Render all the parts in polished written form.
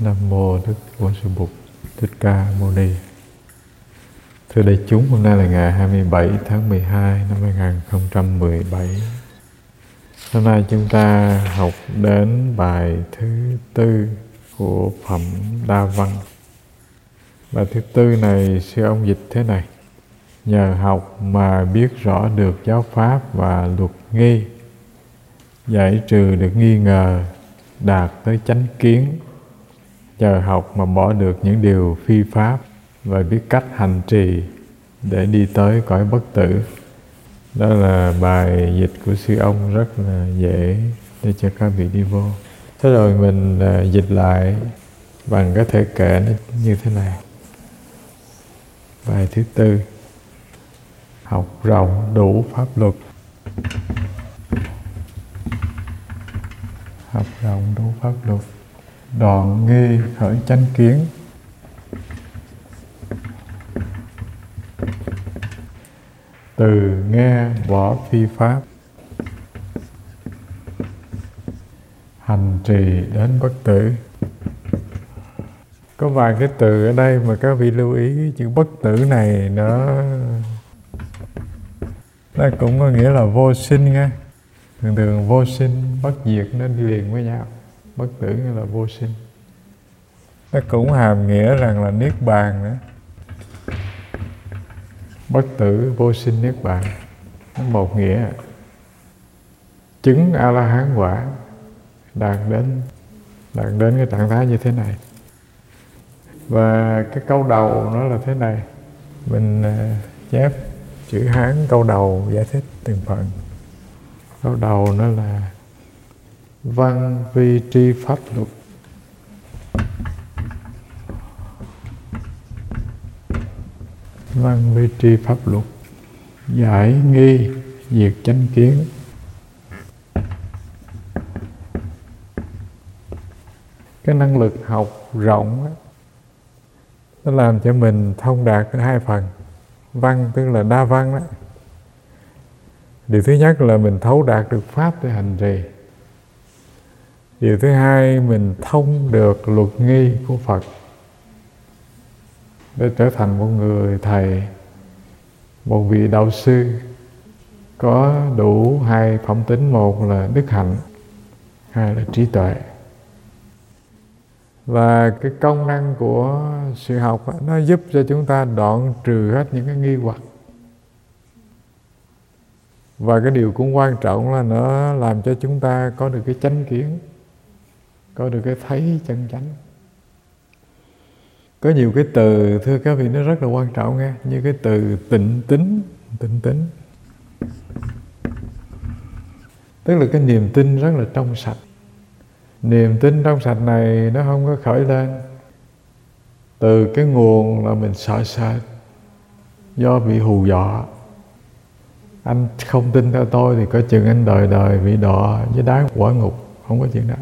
Nam mô Đức Bổn Sư Bụt Thích Ca Mâu Ni. Thưa đại chúng, hôm nay là ngày 27 tháng 12 năm 2017. Hôm nay chúng ta học đến bài thứ tư của phẩm Đa Văn. Bài thứ tư này sư ông dịch thế này: nhờ học mà biết rõ được giáo pháp và luật nghi, giải trừ được nghi ngờ, đạt tới chánh kiến. Nhờ học mà bỏ được những điều phi pháp và biết cách hành trì để đi tới cõi bất tử. Đó là bài dịch của sư ông, rất là dễ để cho các vị đi vô. Thế rồi mình dịch lại bằng cái thể kệ nó như thế này. Bài thứ tư: học rộng đủ pháp luật. Học rộng đủ pháp luật, đoạn nghi khởi chánh kiến. Từ nghe bỏ phi pháp, hành trì đến bất tử. Có vài cái từ ở đây mà các vị lưu ý. Cái chữ bất tử này nó cũng có nghĩa là vô sinh nha. Thường thường vô sinh, bất diệt nó đi liền với nhau. Bất tử nghĩa là vô sinh. Nó cũng hàm nghĩa rằng là niết bàn nữa. Bất tử, vô sinh, niết bàn, nó một nghĩa. Chứng A-la-hán quả, đạt đến cái trạng thái như thế này. Và cái câu đầu nó là thế này. Mình chép chữ Hán câu đầu giải thích từng phần. Câu đầu nó là văn vi tri pháp luật. Văn vi tri pháp luật, giải nghi diệt chánh kiến. Cái năng lực học rộng á, nó làm cho mình thông đạt cái hai phần. Văn tức là đa văn đó. Điều thứ nhất là mình thấu đạt được pháp để hành trì. Điều thứ hai, mình thông được luật nghi của Phật để trở thành một người thầy, một vị đạo sư có đủ hai phẩm tính. Một là đức hạnh, hai là trí tuệ. Và cái công năng của sự học đó, nó giúp cho chúng ta đoạn trừ hết những cái nghi hoặc. Và cái điều cũng quan trọng là nó làm cho chúng ta có được cái chánh kiến, có được cái thấy chân chánh. Có nhiều cái từ, thưa các vị, nó rất là quan trọng nghe. Như cái từ tịnh tín. Tịnh tín tức là cái niềm tin rất là trong sạch. Niềm tin trong sạch này nó không có khởi lên từ cái nguồn là mình sợ sệt, do bị hù dọa. Anh không tin theo tôi thì coi chừng anh đời đời bị đọa với đá quả ngục. Không có chuyện đó.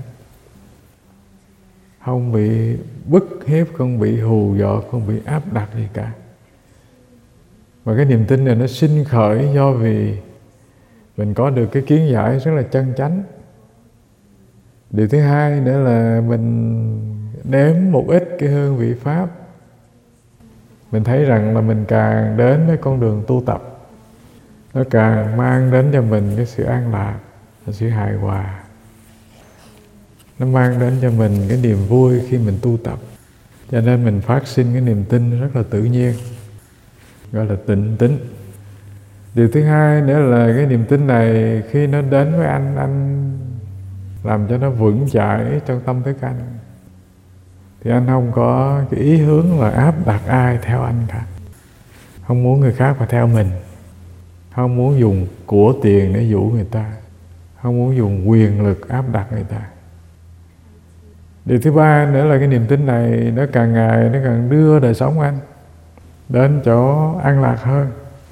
Không bị bức hiếp, không bị hù dọa, không bị áp đặt gì cả. Và cái niềm tin này nó sinh khởi do vì mình có được cái kiến giải rất là chân chánh. Điều thứ hai nữa là mình nếm một ít cái hương vị pháp. Mình thấy rằng là mình càng đến với con đường tu tập, nó càng mang đến cho mình cái sự an lạc, sự hài hòa. Nó mang đến cho mình cái niềm vui khi mình tu tập. Cho nên mình phát sinh cái niềm tin rất là tự nhiên, gọi là tịnh tín. Điều thứ hai nữa là cái niềm tin này khi nó đến với anh làm cho nó vững chãi trong tâm thức anh. Thì anh không có cái ý hướng là áp đặt ai theo anh cả. Không muốn người khác phải theo mình. Không muốn dùng của tiền để dụ người ta. Không muốn dùng quyền lực áp đặt người ta. Điều thứ ba nữa là cái niềm tin này nó càng ngày nó càng đưa đời sống anh đến chỗ an lạc hơn.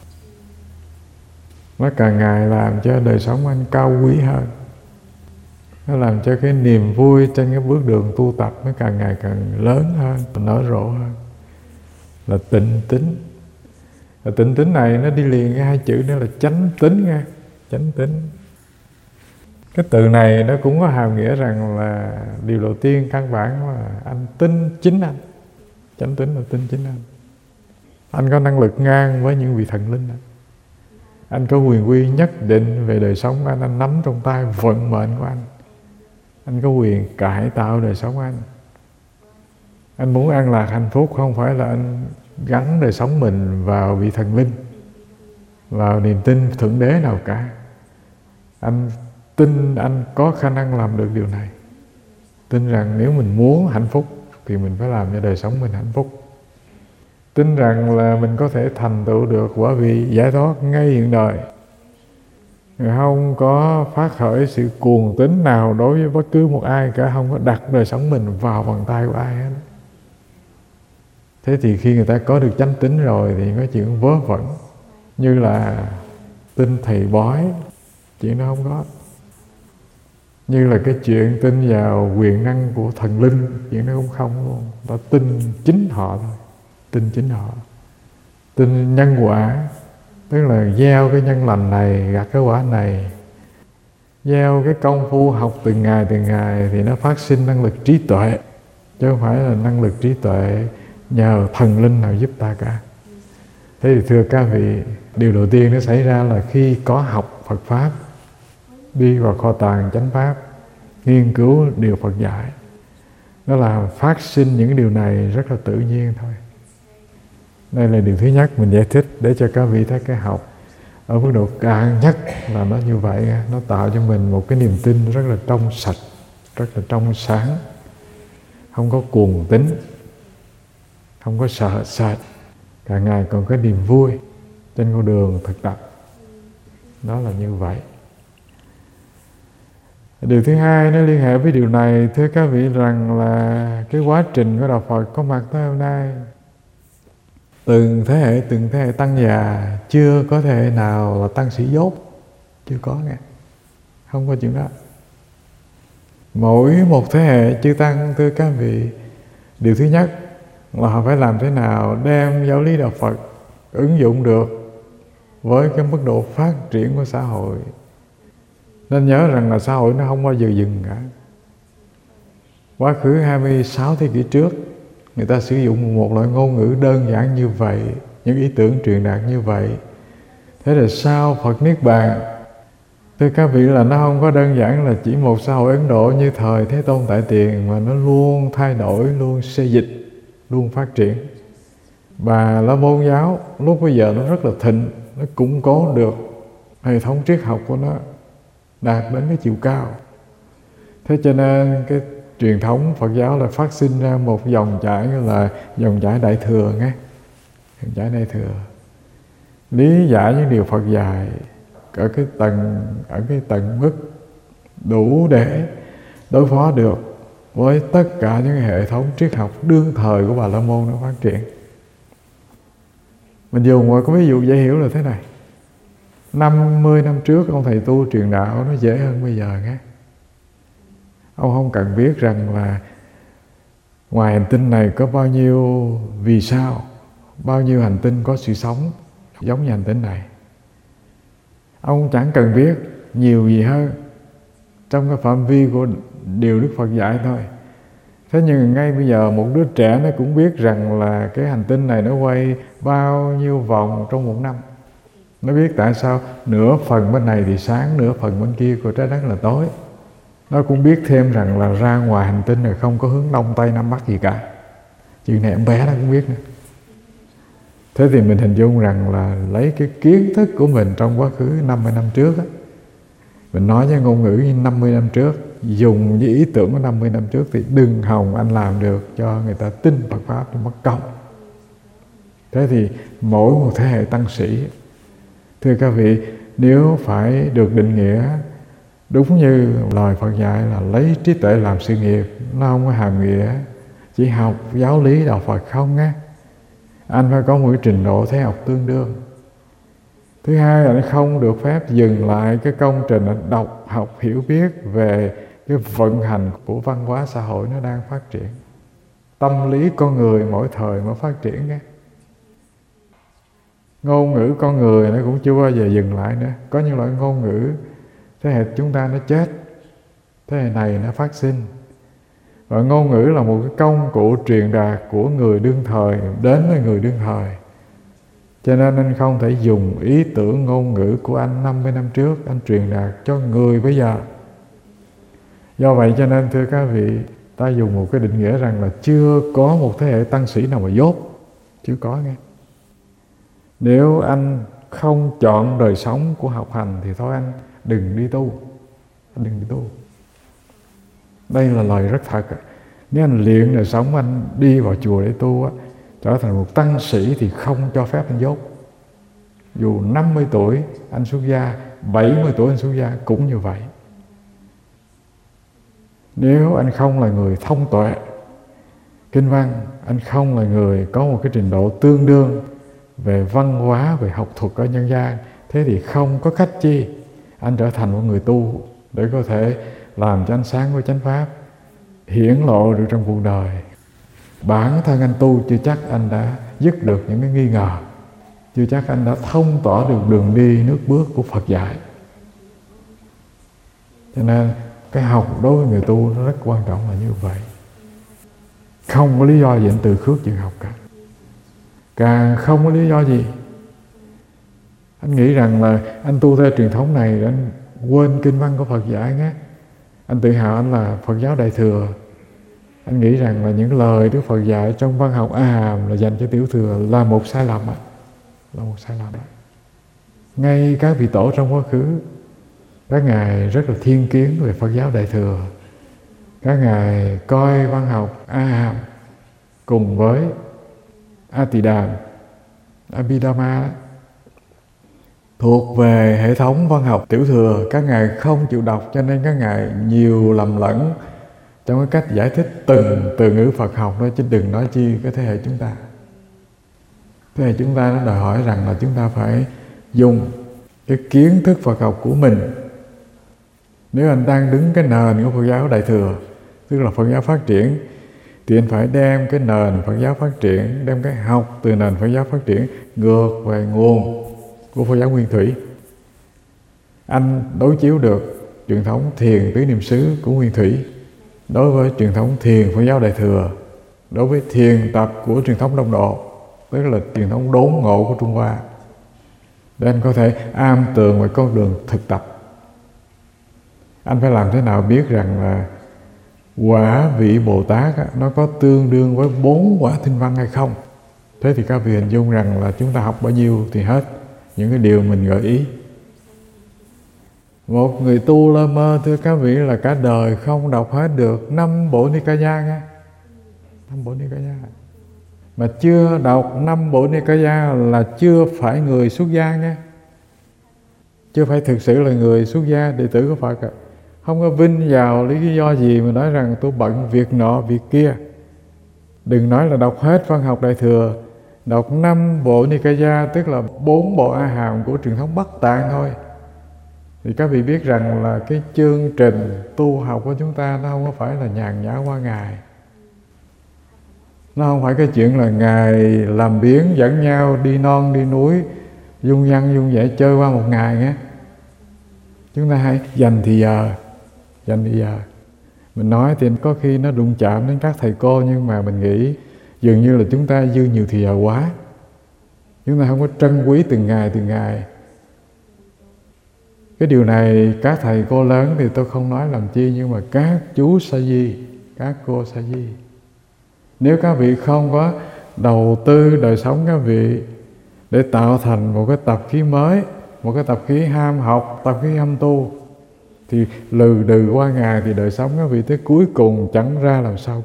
Nó càng ngày làm cho đời sống anh cao quý hơn. Nó làm cho cái niềm vui trên cái bước đường tu tập nó càng ngày càng lớn hơn, nở rộ hơn. Là tịnh tín. Và tịnh tín này nó đi liền cái hai chữ nữa là chánh tín nha. Chánh tín. Cái từ này nó cũng có hàm nghĩa rằng là điều đầu tiên căn bản là anh tin chính anh. Chánh tín là tin chính anh. Anh có năng lực ngang với những vị thần linh. Anh có quyền quy nhất định về đời sống của anh nắm trong tay vận mệnh của anh. Anh có quyền cải tạo đời sống của anh. Anh muốn an lạc hạnh phúc, không phải là anh gắn đời sống mình vào vị thần linh, vào niềm tin thượng đế nào cả. Anh tin anh có khả năng làm được điều này. Tin rằng nếu mình muốn hạnh phúc thì mình phải làm cho đời sống mình hạnh phúc. Tin rằng là mình có thể thành tựu được quả vị giải thoát ngay hiện đời. Không có phát khởi sự cuồng tín nào đối với bất cứ một ai cả, không có đặt đời sống mình vào bàn tay của ai hết. Thế thì khi người ta có được chánh tín rồi thì có chuyện vớ vẩn, như là tin thầy bói, chuyện đó không có. Như là cái chuyện tin vào quyền năng của thần linh, chuyện đó cũng không luôn. Ta tin chính họ thôi, tin chính họ. Tin nhân quả, tức là gieo cái nhân lành này gặt cái quả này. Gieo cái công phu học từng ngày thì nó phát sinh năng lực trí tuệ, chứ không phải là năng lực trí tuệ nhờ thần linh nào giúp ta cả. Thế thì thưa các vị, điều đầu tiên nó xảy ra là khi có học Phật Pháp, đi vào kho tàng chánh Pháp, nghiên cứu điều Phật dạy, nó là phát sinh những điều này rất là tự nhiên thôi. Đây là điều thứ nhất mình giải thích để cho các vị thấy cái học ở mức độ cao nhất là nó như vậy. Nó tạo cho mình một cái niềm tin rất là trong sạch, rất là trong sáng, không có cuồng tín, không có sợ sệt, càng ngày còn có niềm vui trên con đường thực tập. Đó là như vậy. Điều thứ hai nó liên hệ với điều này, thưa các vị, rằng là cái quá trình của Đạo Phật có mặt tới hôm nay, từng thế hệ tăng già, chưa có thế hệ nào là tăng sĩ dốt, chưa có nghe, không có chuyện đó. Mỗi một thế hệ chư tăng, thưa các vị, điều thứ nhất là họ phải làm thế nào đem giáo lý Đạo Phật ứng dụng được với cái mức độ phát triển của xã hội. Nên nhớ rằng là xã hội nó không bao giờ dừng cả. Quá khứ 26 thế kỷ trước, người ta sử dụng một loại ngôn ngữ đơn giản như vậy, những ý tưởng truyền đạt như vậy. Thế là sau Phật Niết Bàn, thưa các vị, là nó không có đơn giản là chỉ một xã hội Ấn Độ như thời Thế Tôn Tại Tiền, mà nó luôn thay đổi, luôn xê dịch, luôn phát triển. Và La Môn giáo lúc bây giờ nó rất là thịnh, nó củng cố được hệ thống triết học của nó đạt đến cái chiều cao. Thế cho nên cái truyền thống Phật giáo là phát sinh ra một dòng chảy là dòng chảy Đại Thừa nghe. Dòng chảy Đại Thừa lý giải những điều Phật dạy ở cái tầng mức đủ để đối phó được với tất cả những hệ thống triết học đương thời của Bà La Môn nó phát triển. Mình dùng một cái ví dụ dễ hiểu là thế này. 50 năm trước ông thầy tu truyền đạo nó dễ hơn bây giờ nghe. Ông không cần biết rằng là ngoài hành tinh này có bao nhiêu vì sao, bao nhiêu hành tinh có sự sống giống như hành tinh này. Ông chẳng cần biết nhiều gì hơn trong cái phạm vi của điều Đức Phật dạy thôi. Thế nhưng ngay bây giờ một đứa trẻ nó cũng biết rằng là cái hành tinh này nó quay bao nhiêu vòng trong một năm. Nó biết tại sao nửa phần bên này thì sáng, nửa phần bên kia của trái đất là tối. Nó cũng biết thêm rằng là ra ngoài hành tinh này không có hướng đông, tây, nam, bắc gì cả. Chuyện này em bé nó cũng biết nữa. Thế thì mình hình dung rằng là lấy cái kiến thức của mình trong quá khứ 50 năm trước á, mình nói với ngôn ngữ như 50 năm trước, dùng với ý tưởng của 50 năm trước thì đừng hòng anh làm được cho người ta tin Phật Pháp thì mất công. Thế thì mỗi một thế hệ tăng sĩ, thưa các vị, nếu phải được định nghĩa đúng như lời Phật dạy là lấy trí tuệ làm sự nghiệp, nó không có hàm nghĩa chỉ học giáo lý Đạo Phật không á. Anh phải có một trình độ thế học tương đương. Thứ hai là nó không được phép dừng lại cái công trình đọc, học, hiểu biết về cái vận hành của văn hóa xã hội nó đang phát triển. Tâm lý con người mỗi thời mới phát triển á. Ngôn ngữ con người nó cũng chưa bao giờ dừng lại nữa. Có những loại ngôn ngữ thế hệ chúng ta nó chết, thế hệ này nó phát sinh. Và ngôn ngữ là một cái công cụ truyền đạt của người đương thời đến với người đương thời. Cho nên anh không thể dùng ý tưởng ngôn ngữ của anh 50 năm trước anh truyền đạt cho người bây giờ. Do vậy cho nên thưa các vị, ta dùng một cái định nghĩa rằng là chưa có một thế hệ tăng sĩ nào mà dốt. Chưa có nghe. Nếu anh không chọn đời sống của học hành thì thôi anh đừng đi tu. Anh đừng đi tu. Đây là lời rất thật. Nếu anh luyện đời sống, anh đi vào chùa để tu, trở thành một tăng sĩ thì không cho phép anh dốt. Dù 50 tuổi anh xuất gia, 70 tuổi anh xuất gia cũng như vậy. Nếu anh không là người thông tuệ kinh văn, anh không là người có một cái trình độ tương đương về văn hóa, về học thuật ở nhân gian, thế thì không có cách chi anh trở thành một người tu để có thể làm cho ánh sáng của chánh pháp hiển lộ được trong cuộc đời. Bản thân anh tu chưa chắc anh đã dứt được những cái nghi ngờ, chưa chắc anh đã thông tỏ được đường đi nước bước của Phật dạy. Cho nên cái học đối với người tu nó rất quan trọng là như vậy. Không có lý do gì anh từ khước chuyện học cả. Càng không có lý do gì. Anh nghĩ rằng là anh tu theo truyền thống này, anh quên kinh văn của Phật dạy nghe. Anh tự hào anh là Phật giáo Đại Thừa. Anh nghĩ rằng là những lời Đức Phật dạy trong văn học A Hàm là dành cho tiểu thừa là một sai lầm. Là một sai lầm. Ngay các vị tổ trong quá khứ, các ngài rất là thiên kiến về Phật giáo Đại Thừa. Các ngài coi văn học A Hàm cùng với Atidam, Abhidhamma thuộc về hệ thống văn học tiểu thừa. Các ngài không chịu đọc, cho nên các ngài nhiều lầm lẫn trong cái cách giải thích từng từ ngữ Phật học đó, chứ đừng nói chi cái thế hệ chúng ta. Thế hệ chúng ta nó đòi hỏi rằng là chúng ta phải dùng cái kiến thức Phật học của mình. Nếu anh đang đứng cái nền của Phật giáo Đại Thừa, tức là Phật giáo phát triển, thì anh phải đem cái nền Phật giáo phát triển, đem cái học từ nền Phật giáo phát triển ngược về nguồn của Phật giáo Nguyên Thủy. Anh đối chiếu được truyền thống thiền tứ niệm xứ của Nguyên Thủy đối với truyền thống thiền Phật giáo Đại Thừa, đối với thiền tập của truyền thống Đông Độ, tức là truyền thống đốn ngộ của Trung Hoa, để anh có thể am tường về con đường thực tập. Anh phải làm thế nào biết rằng là quả vị Bồ Tát nó có tương đương với 4 quả Tinh Văn hay không. Thế thì các vị hình dung rằng là chúng ta học bao nhiêu thì hết những cái điều mình gợi ý. Một người tu lơ mơ thưa các vị là cả đời không đọc hết được 5 bộ Nikaya nghe. 5 bộ Nikaya. Mà chưa đọc 5 bộ Nikaya là chưa phải người xuất gia nghe. Chưa phải thực sự là người xuất gia đệ tử của Phật. Không có vinh vào lý do gì mà nói rằng tôi bận việc nọ việc kia. Đừng nói là đọc hết văn học Đại Thừa, đọc 5 bộ Nikaya, tức là 4 bộ A Hàm của truyền thống Bắc Tạng thôi, thì các vị biết rằng là cái chương trình tu học của chúng ta nó không có phải là nhàn nhã qua ngày. Nó không phải cái chuyện là ngày làm biếng dẫn nhau đi non đi núi, dung dăng dung dẻ chơi qua một ngày nhé. Chúng ta hãy dành thì giờ. Mình nói thì có khi nó đụng chạm đến các thầy cô, nhưng mà mình nghĩ dường như là chúng ta dư nhiều thì giờ quá. Chúng ta không có trân quý từng ngày. Cái điều này các thầy cô lớn thì tôi không nói làm chi, nhưng mà các chú sa di, các cô sa di, nếu các vị không có đầu tư đời sống các vị để tạo thành một cái tập khí mới, một cái tập khí ham học, tập khí ham tu, thì lừ đừ qua ngày thì đời sống các vị tới cuối cùng chẳng ra làm sao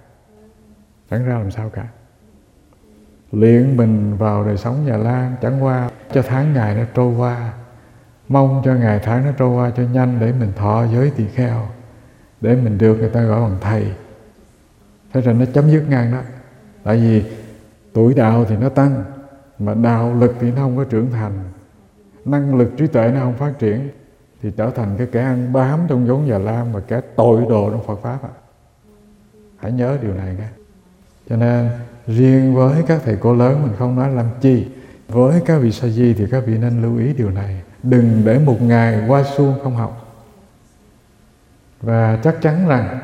cả. Luyện mình vào đời sống Già Lam chẳng qua cho tháng ngày nó trôi qua, mong cho ngày tháng nó trôi qua cho nhanh để mình thọ giới tỳ kheo, để mình được người ta gọi bằng thầy. Thế rồi nó chấm dứt ngang đó. Tại vì tuổi đạo thì nó tăng, mà đạo lực thì nó không có trưởng thành, năng lực trí tuệ nó không phát triển, thì trở thành cái kẻ ăn bám trong chốn Già Lam và kẻ tội đồ trong Phật Pháp. Hãy nhớ điều này nghe. Cho nên riêng với các thầy cô lớn mình không nói làm chi, với các vị sa di thì các vị nên lưu ý điều này. Đừng để một ngày qua suông không học. Và chắc chắn rằng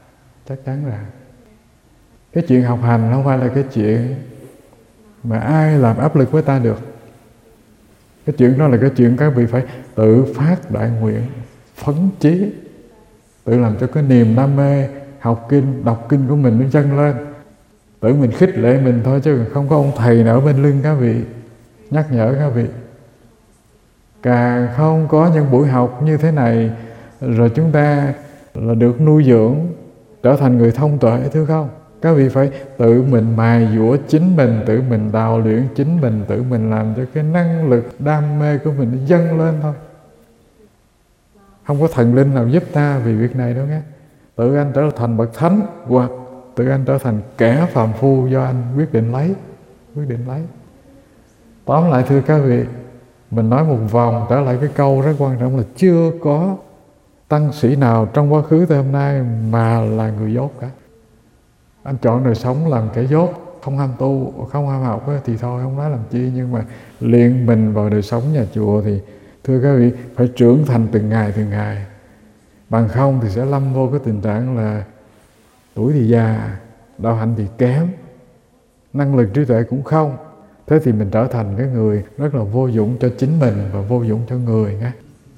cái chuyện học hành không phải là cái chuyện mà ai làm áp lực với ta được. Cái chuyện đó là cái chuyện các vị phải tự phát đại nguyện, phấn chí, tự làm cho cái niềm đam mê học kinh, đọc kinh của mình nó dâng lên. Tự mình khích lệ mình thôi, chứ không có ông thầy nào ở bên lưng các vị nhắc nhở các vị. Càng không có những buổi học như thế này, rồi chúng ta là được nuôi dưỡng trở thành người thông tuệ, thưa không? Các vị phải tự mình mài dũa chính mình, tự mình đào luyện chính mình, tự mình làm cho cái năng lực đam mê của mình nó dâng lên thôi. Không có thần linh nào giúp ta vì việc này đâu nghe. Tự anh trở thành bậc thánh, hoặc tự anh trở thành kẻ phàm phu do anh quyết định lấy. Tóm lại thưa các vị, mình nói một vòng trở lại cái câu rất quan trọng là chưa có tăng sĩ nào trong quá khứ tới hôm nay mà là người dốt cả. Anh chọn đời sống làm kẻ dốt, không ham tu, không ham học thì thôi không nói làm chi. Nhưng mà luyện mình vào đời sống nhà chùa thì thưa các vị phải trưởng thành từng ngày. Bằng không thì sẽ lâm vô cái tình trạng là tuổi thì già, đạo hạnh thì kém, năng lực trí tuệ cũng không. Thế thì mình trở thành cái người rất là vô dụng cho chính mình và vô dụng cho người nghe.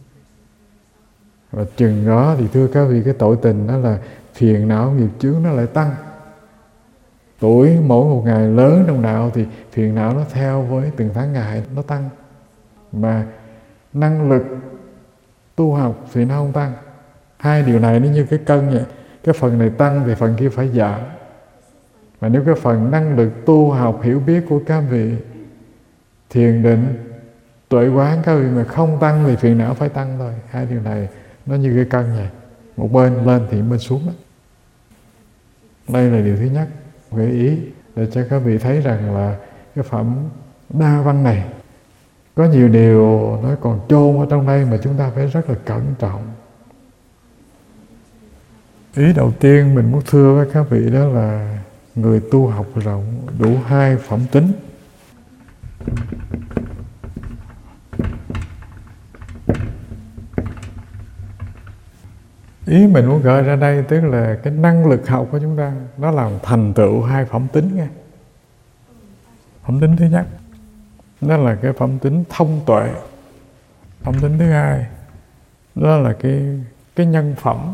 Và chừng đó thì thưa các vị, cái tội tình đó là phiền não nghiệp chướng nó lại tăng. Tuổi mỗi một ngày lớn trong đạo thì phiền não nó theo với từng tháng ngày nó tăng. Mà năng lực tu học thì nó không tăng. Hai điều này nó như cái cân vậy. Cái phần này tăng thì phần kia phải giảm. Mà nếu cái phần năng lực tu học hiểu biết của các vị, thiền định, tuệ quán các vị mà không tăng thì phiền não phải tăng thôi. Hai điều này nó như cái cân vậy. Một bên lên thì bên xuống đó. Đây là điều thứ nhất, gợi ý để cho các vị thấy rằng là cái phẩm đa văn này có nhiều điều nó còn chôn ở trong đây mà chúng ta phải rất là cẩn trọng. Ý đầu tiên mình muốn thưa với các vị đó là người tu học rộng đủ hai phẩm tính. Ý mình muốn gợi ra đây tức là cái năng lực học của chúng ta nó làm thành tựu hai phẩm tính nghe. Phẩm tính thứ nhất đó là cái phẩm tính thông tuệ. Phẩm tính thứ hai đó là cái nhân phẩm.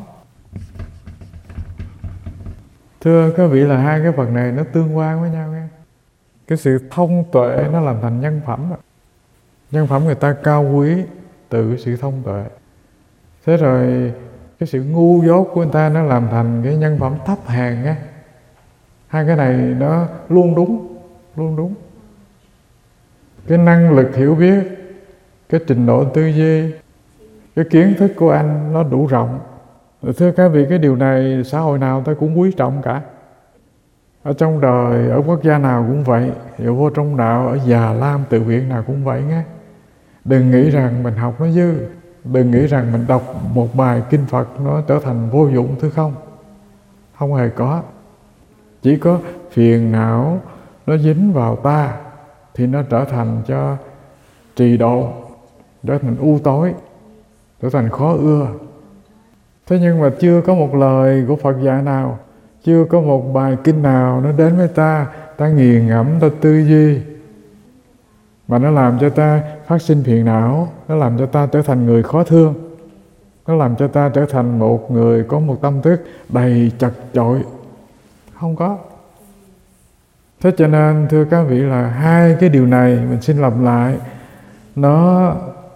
Thưa các vị là hai cái phần này nó tương quan với nhau nghe. Cái sự thông tuệ nó làm thành nhân phẩm. Nhân phẩm người ta cao quý từ cái sự thông tuệ. Thế rồi cái sự ngu dốt của người ta nó làm thành cái nhân phẩm thấp hèn nghe. Hai cái này nó luôn đúng. Cái năng lực hiểu biết, cái trình độ tư duy, cái kiến thức của anh nó đủ rộng. Thưa các vị, cái điều này xã hội nào ta cũng quý trọng cả. Ở trong đời, ở quốc gia nào cũng vậy. Hiệu vô trong đạo, ở Già Lam tự viện nào cũng vậy nghe. Đừng nghĩ rằng mình học nó dư. Đừng nghĩ rằng mình đọc một bài kinh Phật nó trở thành vô dụng, thưa không. Không hề có. Chỉ có phiền não nó dính vào ta thì nó trở thành cho trì độ, trở thành u tối, trở thành khó ưa. Thế nhưng mà chưa có một lời của Phật dạy nào, chưa có một bài kinh nào nó đến với ta, ta nghiền ngẫm, ta tư duy mà nó làm cho ta phát sinh phiền não, nó làm cho ta trở thành người khó thương, nó làm cho ta trở thành một người có một tâm thức đầy chật chội. Không có. Thế cho nên thưa các vị là hai cái điều này mình xin lặp lại, nó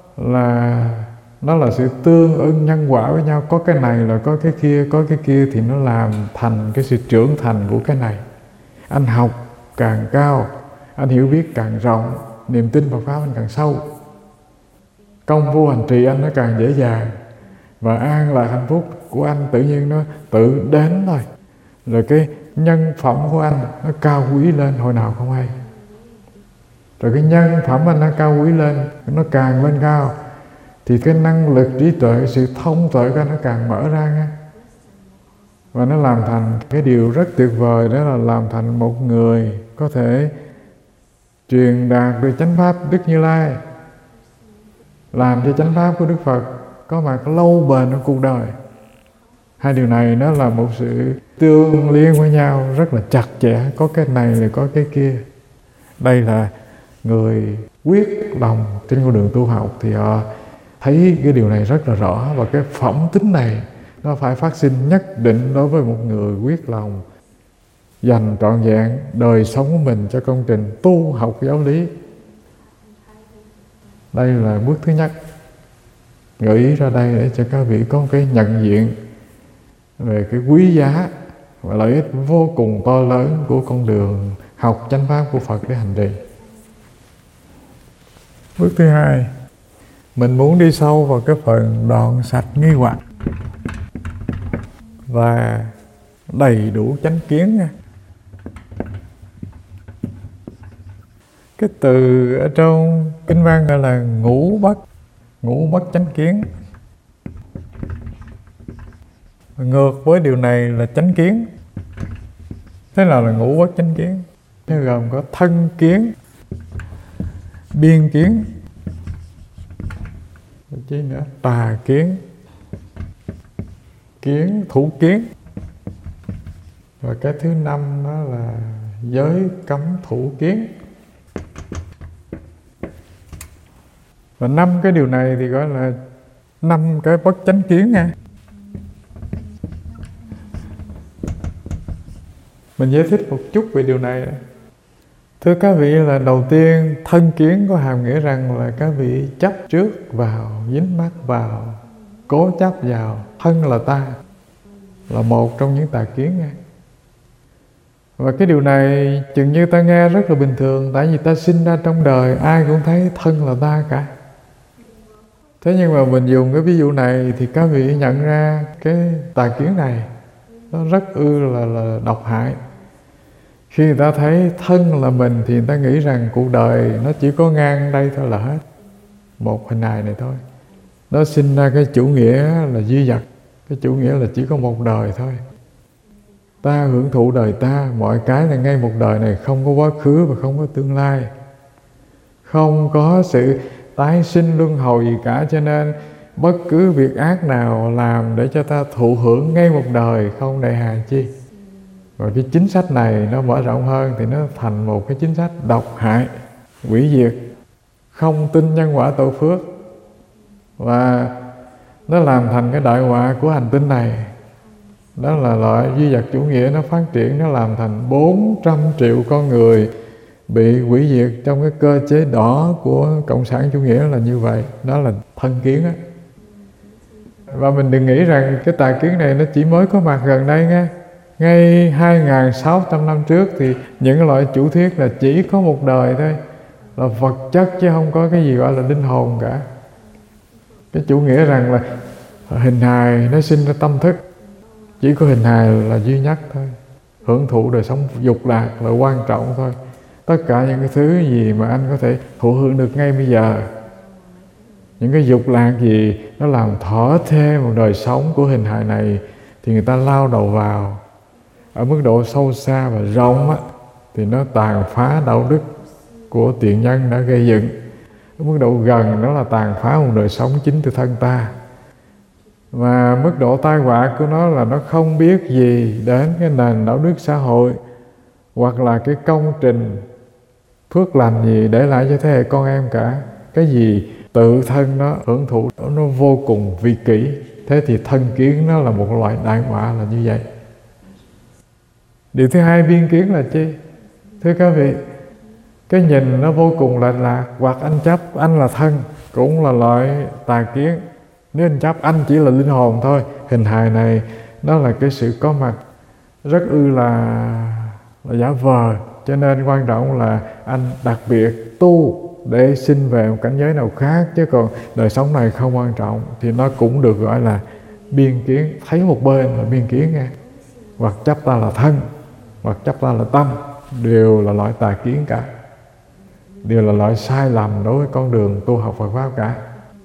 là sự tương ưng nhân quả với nhau. Có cái này là có cái kia thì nó làm thành cái sự trưởng thành của cái này. Anh học càng cao, anh hiểu biết càng rộng, niềm tin vào Pháp anh càng sâu, công vô hành trì anh nó càng dễ dàng, và an lạc hạnh phúc của anh tự nhiên nó tự đến thôi. Rồi cái nhân phẩm của anh nó cao quý lên hồi nào không hay. Rồi cái nhân phẩm anh nó cao quý lên, nó càng lên cao thì cái năng lực trí tuệ, sự thông tuệ của anh nó càng mở ra nghe. Và nó làm thành cái điều rất tuyệt vời, đó là làm thành một người có thể truyền đạt được chánh pháp Đức Như Lai, làm cho chánh pháp của Đức Phật có mặt lâu bền trong cuộc đời. Hai điều này nó là một sự tương liên với nhau rất là chặt chẽ, có cái này là có cái kia. Đây là người quyết lòng trên con đường tu học thì họ thấy cái điều này rất là rõ, và cái phẩm tính này nó phải phát sinh nhất định đối với một người quyết lòng dành trọn vẹn đời sống của mình cho công trình tu học giáo lý. Đây là bước thứ nhất. Gợi ý ra đây để cho các vị có cái nhận diện về cái quý giá và lợi ích vô cùng to lớn của con đường học chánh pháp của Phật để hành trì. Bước thứ hai, mình muốn đi sâu vào cái phần đoạn sạch nghi hoặc và đầy đủ chánh kiến nha. Cái từ ở trong kinh văn gọi là ngũ bất chánh kiến. Ngược với điều này là chánh kiến. Thế nào là ngũ bất chánh kiến? Nó gồm có thân kiến, biên kiến, chứ nữa tà kiến, kiến thủ kiến, và cái thứ năm đó là giới cấm thủ kiến. Và 5 cái điều này thì gọi là 5 cái bất chánh kiến nha. Mình giải thích một chút về điều này. Thưa các vị, là đầu tiên thân kiến có hàm nghĩa rằng là các vị chấp trước vào, dính mắc vào, cố chấp vào thân là ta, là một trong những tà kiến nha. Và cái điều này chừng như ta nghe rất là bình thường, tại vì ta sinh ra trong đời ai cũng thấy thân là ta cả. Thế nhưng mà mình dùng cái ví dụ này thì các vị nhận ra cái tà kiến này nó rất là độc hại. Khi người ta thấy thân là mình thì người ta nghĩ rằng cuộc đời nó chỉ có ngang đây thôi là hết, một hình hài này thôi. Nó sinh ra cái chủ nghĩa là duy vật, cái chủ nghĩa là chỉ có một đời thôi. Ta hưởng thụ đời ta, mọi cái là ngay một đời này, không có quá khứ và không có tương lai, không có sự tái sinh luân hồi gì cả. Cho nên bất cứ việc ác nào làm để cho ta thụ hưởng ngay một đời không nề hà chi. Và cái chính sách này nó mở rộng hơn thì nó thành một cái chính sách độc hại, hủy diệt, không tin nhân quả tội phước, và nó làm thành cái đại họa của hành tinh này. Đó là loại duy vật chủ nghĩa nó phát triển, nó làm thành 400 triệu con người bị hủy diệt trong cái cơ chế đỏ của cộng sản chủ nghĩa là như vậy. Đó là thân kiến á. Và mình đừng nghĩ rằng cái tà kiến này nó chỉ mới có mặt gần đây nha. Ngay 2.600 năm trước thì những loại chủ thuyết là chỉ có một đời thôi, là vật chất chứ không có cái gì gọi là linh hồn cả. Cái chủ nghĩa rằng là hình hài nó sinh ra tâm thức, chỉ có hình hài là duy nhất thôi. Hưởng thụ đời sống dục lạc là quan trọng thôi. Tất cả những cái thứ gì mà anh có thể thụ hưởng được ngay bây giờ, những cái dục lạc gì nó làm thỏa thêm một đời sống của hình hài này, thì người ta lao đầu vào. Ở mức độ sâu xa và rộng á, thì nó tàn phá đạo đức của tiền nhân đã gây dựng. Ở mức độ gần nó là tàn phá một đời sống chính từ thân ta. Và mức độ tai họa của nó là nó không biết gì đến cái nền đạo đức xã hội, hoặc là cái công trình phước lành gì để lại cho thế hệ con em cả. Cái gì tự thân nó hưởng thụ nó vô cùng vi kỷ. Thế thì thân kiến nó là một loại đại họa là như vậy. Điều thứ hai, biên kiến là chi? Thưa các vị, cái nhìn nó vô cùng lệch lạc, hoặc anh chấp anh là thân cũng là loại tà kiến. Nếu anh chấp anh chỉ là linh hồn thôi, hình hài này nó là cái sự có mặt rất là giả vờ. Cho nên quan trọng là anh đặc biệt tu để sinh về một cảnh giới nào khác, chứ còn đời sống này không quan trọng, thì nó cũng được gọi là biên kiến. Thấy một bên là biên kiến nghe. Hoặc chấp ta là thân, hoặc chấp ta là tâm, đều là loại tà kiến cả, đều là loại sai lầm đối với con đường tu học Phật pháp cả.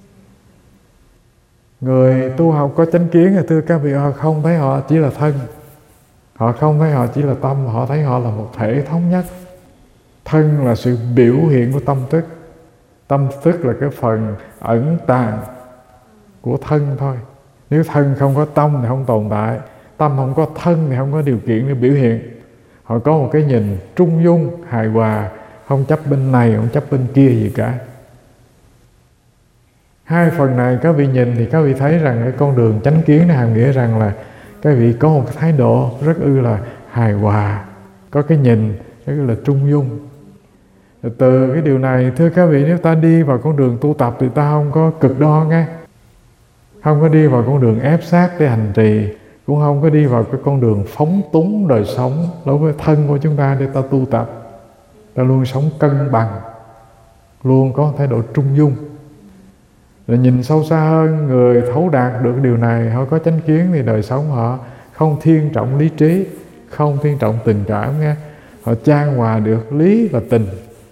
Người tu học có chánh kiến thì thưa các vị, họ không thấy họ chỉ là thân, họ không thấy họ chỉ là tâm, họ thấy họ là một thể thống nhất. Thân là sự biểu hiện của tâm thức, tâm thức là cái phần ẩn tàng của thân thôi. Nếu thân không có tâm thì không tồn tại, tâm không có thân thì không có điều kiện để biểu hiện. Họ có một cái nhìn trung dung, hài hòa, không chấp bên này, không chấp bên kia gì cả. Hai phần này các vị nhìn thì các vị thấy rằng cái con đường chánh kiến này hàm nghĩa rằng là các vị có một cái thái độ rất là hài hòa, có cái nhìn rất là trung dung. Từ cái điều này, thưa các vị, nếu ta đi vào con đường tu tập thì ta không có cực đoan nghe, không có đi vào con đường ép sát để hành trì, cũng không có đi vào cái con đường phóng túng đời sống đối với thân của chúng ta để ta tu tập. Ta luôn sống cân bằng, luôn có thái độ trung dung. Rồi nhìn sâu xa hơn, người thấu đạt được điều này, họ có chánh kiến thì đời sống họ không thiên trọng lý trí, không thiên trọng tình cảm nghe. Họ chan hòa được lý và tình.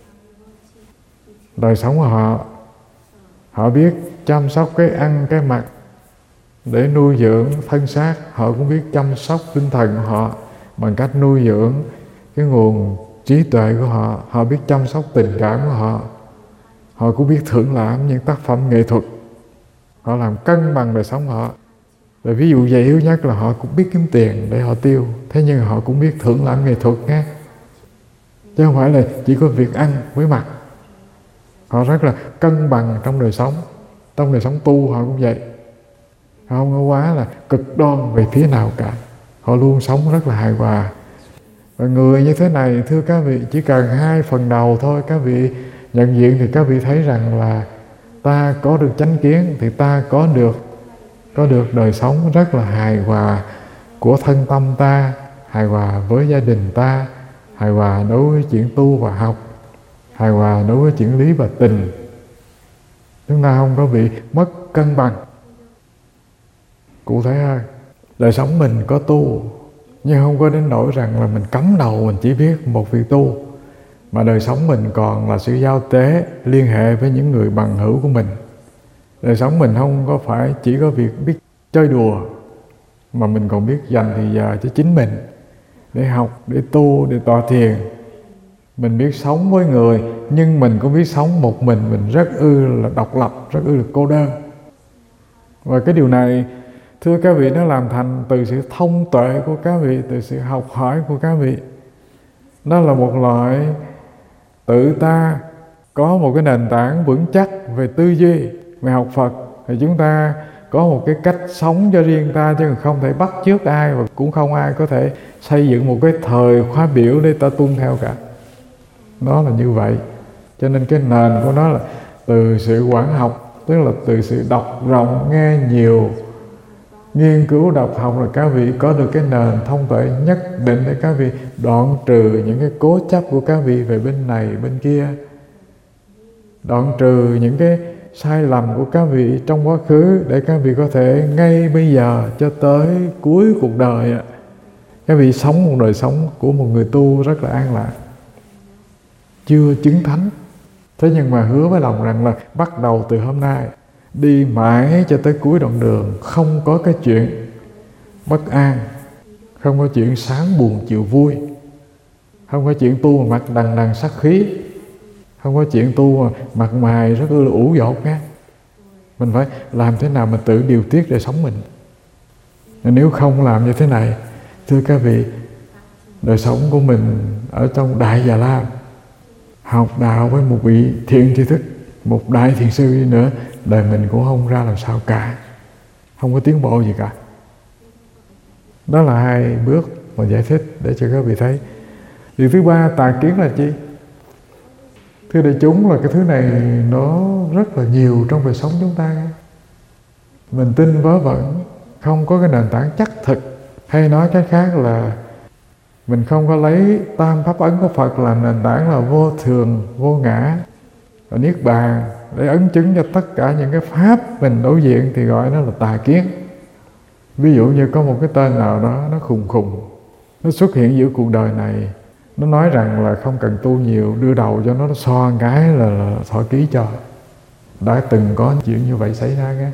Đời sống của họ biết chăm sóc cái ăn cái mặc để nuôi dưỡng thân xác. Họ cũng biết chăm sóc tinh thần của họ bằng cách nuôi dưỡng cái nguồn trí tuệ của họ. Họ biết chăm sóc tình cảm của họ. Họ cũng biết thưởng lãm những tác phẩm nghệ thuật. Họ làm cân bằng đời sống họ. Rồi ví dụ dễ yếu nhất là họ cũng biết kiếm tiền để họ tiêu, thế nhưng họ cũng biết thưởng lãm nghệ thuật nghe. Chứ không phải là chỉ có việc ăn với mặc. Họ rất là cân bằng trong đời sống. Trong đời sống tu họ cũng vậy. Họ không có quá là cực đoan về phía nào cả. Họ luôn sống rất là hài hòa. Và người như thế này, thưa các vị, chỉ cần hai phần đầu thôi, các vị nhận diện thì các vị thấy rằng là ta có được chánh kiến thì ta có được đời sống rất là hài hòa của thân tâm ta, hài hòa với gia đình ta, hài hòa đối với chuyện tu và học, hài hòa đối với chuyện lý và tình. Chúng ta không có bị mất cân bằng. Cụ thể hơn, đời sống mình có tu, nhưng không có đến nỗi rằng là mình cắm đầu mình chỉ biết một việc tu, mà đời sống mình còn là sự giao tế, liên hệ với những người bằng hữu của mình. Đời sống mình không có phải chỉ có việc biết chơi đùa, mà mình còn biết dành thời giờ cho chính mình, để học, để tu, để tọa thiền. Mình biết sống với người, nhưng mình cũng biết sống một mình rất là độc lập, rất là cô đơn. Và cái điều này, thưa các vị, nó làm thành từ sự thông tuệ của các vị, từ sự học hỏi của các vị. Nó là một loại tự ta có một cái nền tảng vững chắc về tư duy, về học Phật, thì chúng ta có một cái cách sống cho riêng ta, chứ không thể bắt chước ai, và cũng không ai có thể xây dựng một cái thời khóa biểu để ta tuân theo cả. Nó là như vậy. Cho nên cái nền của nó là từ sự quán học, tức là từ sự đọc rộng, nghe nhiều, nghiên cứu đọc học, là các vị có được cái nền thông tuệ nhất định để các vị đoạn trừ những cái cố chấp của các vị về bên này bên kia, đoạn trừ những cái sai lầm của các vị trong quá khứ, để các vị có thể ngay bây giờ cho tới cuối cuộc đời các vị sống một đời sống của một người tu rất là an lạc, chưa chứng thánh. Thế nhưng mà hứa với lòng rằng là bắt đầu từ hôm nay đi mãi cho tới cuối đoạn đường, không có cái chuyện bất an, không có chuyện sáng buồn chiều vui, không có chuyện tu mà mặt đằng đằng sát khí, không có chuyện tu mà mặt mày rất là ủ dột nha. Mình phải làm thế nào mà tự điều tiết đời sống mình. Nếu không làm như thế này, thưa các vị, đời sống của mình ở trong Đại Già Lam, học đạo với một vị thiện tri thức, một đại thiền sư đi nữa, đời mình cũng không ra làm sao cả, không có tiến bộ gì cả. Đó là hai bước mà giải thích để cho các vị thấy. Điều thứ ba, tà kiến là chi? Thưa đại chúng, là cái thứ này nó rất là nhiều trong đời sống chúng ta. Mình tin vớ vẩn, không có cái nền tảng chắc thực, hay nói cách khác là mình không có lấy tam pháp ấn của Phật làm nền tảng là vô thường, vô ngã và niết bàn để ấn chứng cho tất cả những cái pháp mình đối diện, thì gọi nó là tà kiến. Ví dụ như có một cái tên nào đó nó khùng khùng, nó xuất hiện giữa cuộc đời này, nó nói rằng là không cần tu nhiều, đưa đầu cho nó so một cái là thọ ký cho. Đã từng có chuyện như vậy xảy ra nghe.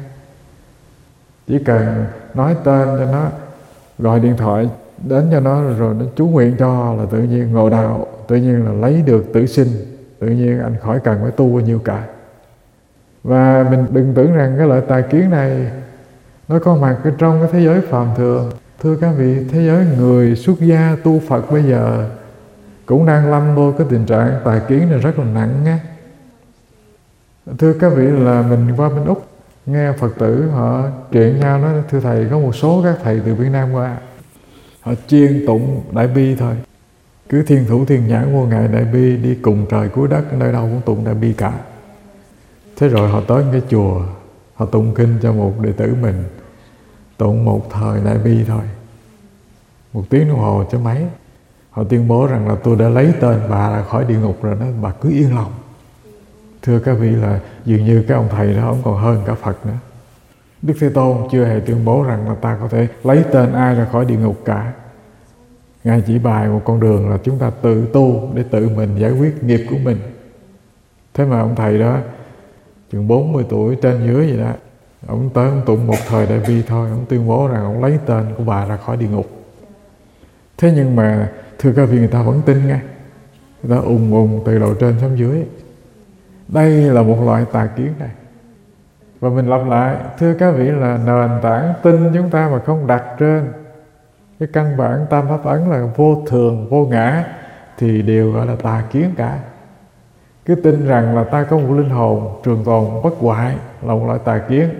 Chỉ cần nói tên cho nó, gọi điện thoại đến cho nó, rồi nó chú nguyện cho, là tự nhiên ngộ đạo, tự nhiên là lấy được tử sinh, tự nhiên anh khỏi cần phải tu bao nhiêu cả. Và mình đừng tưởng rằng cái loại tà kiến này nó có mặt ở trong cái thế giới phàm thường. Thưa các vị, thế giới người xuất gia tu Phật bây giờ cũng đang lâm vô cái tình trạng tà kiến này rất là nặng á. Thưa các vị, là mình qua bên Úc nghe Phật tử họ chuyện nhau, nói thưa thầy, có một số các thầy từ Việt Nam qua, họ chuyên tụng Đại Bi thôi, cứ thiên thủ thiên nhãn vô ngài Đại Bi, đi cùng trời cuối đất, nơi đâu cũng tụng Đại Bi cả. Thế rồi họ tới cái chùa, họ tụng kinh cho một đệ tử mình, tụng một thời Đại Bi thôi, 1 tiếng đồng hồ cho mấy. Họ tuyên bố rằng là tôi đã lấy tên bà ra khỏi địa ngục rồi đó, bà cứ yên lòng. Thưa các vị, là dường như cái ông thầy đó ông còn hơn cả Phật nữa. Đức Thế Tôn chưa hề tuyên bố rằng là ta có thể lấy tên ai ra khỏi địa ngục cả. Ngài chỉ bài một con đường là chúng ta tự tu để tự mình giải quyết nghiệp của mình. Thế mà ông thầy đó chừng 40 tuổi trên dưới gì đó, ông tới ông tụng một thời Đại Bi thôi, ông tuyên bố rằng ông lấy tên của bà ra khỏi địa ngục. Thế nhưng mà thưa các vị, người ta vẫn tin nghe, người ta ùng từ đầu trên xuống dưới. Đây là một loại tà kiến này. Và mình lặp lại, thưa các vị, là nền tảng tin chúng ta mà không đặt trên cái căn bản tam pháp ấn là vô thường, vô ngã, thì đều gọi là tà kiến cả. Cứ tin rằng là ta có một linh hồn trường tồn bất hoại là một loại tà kiến.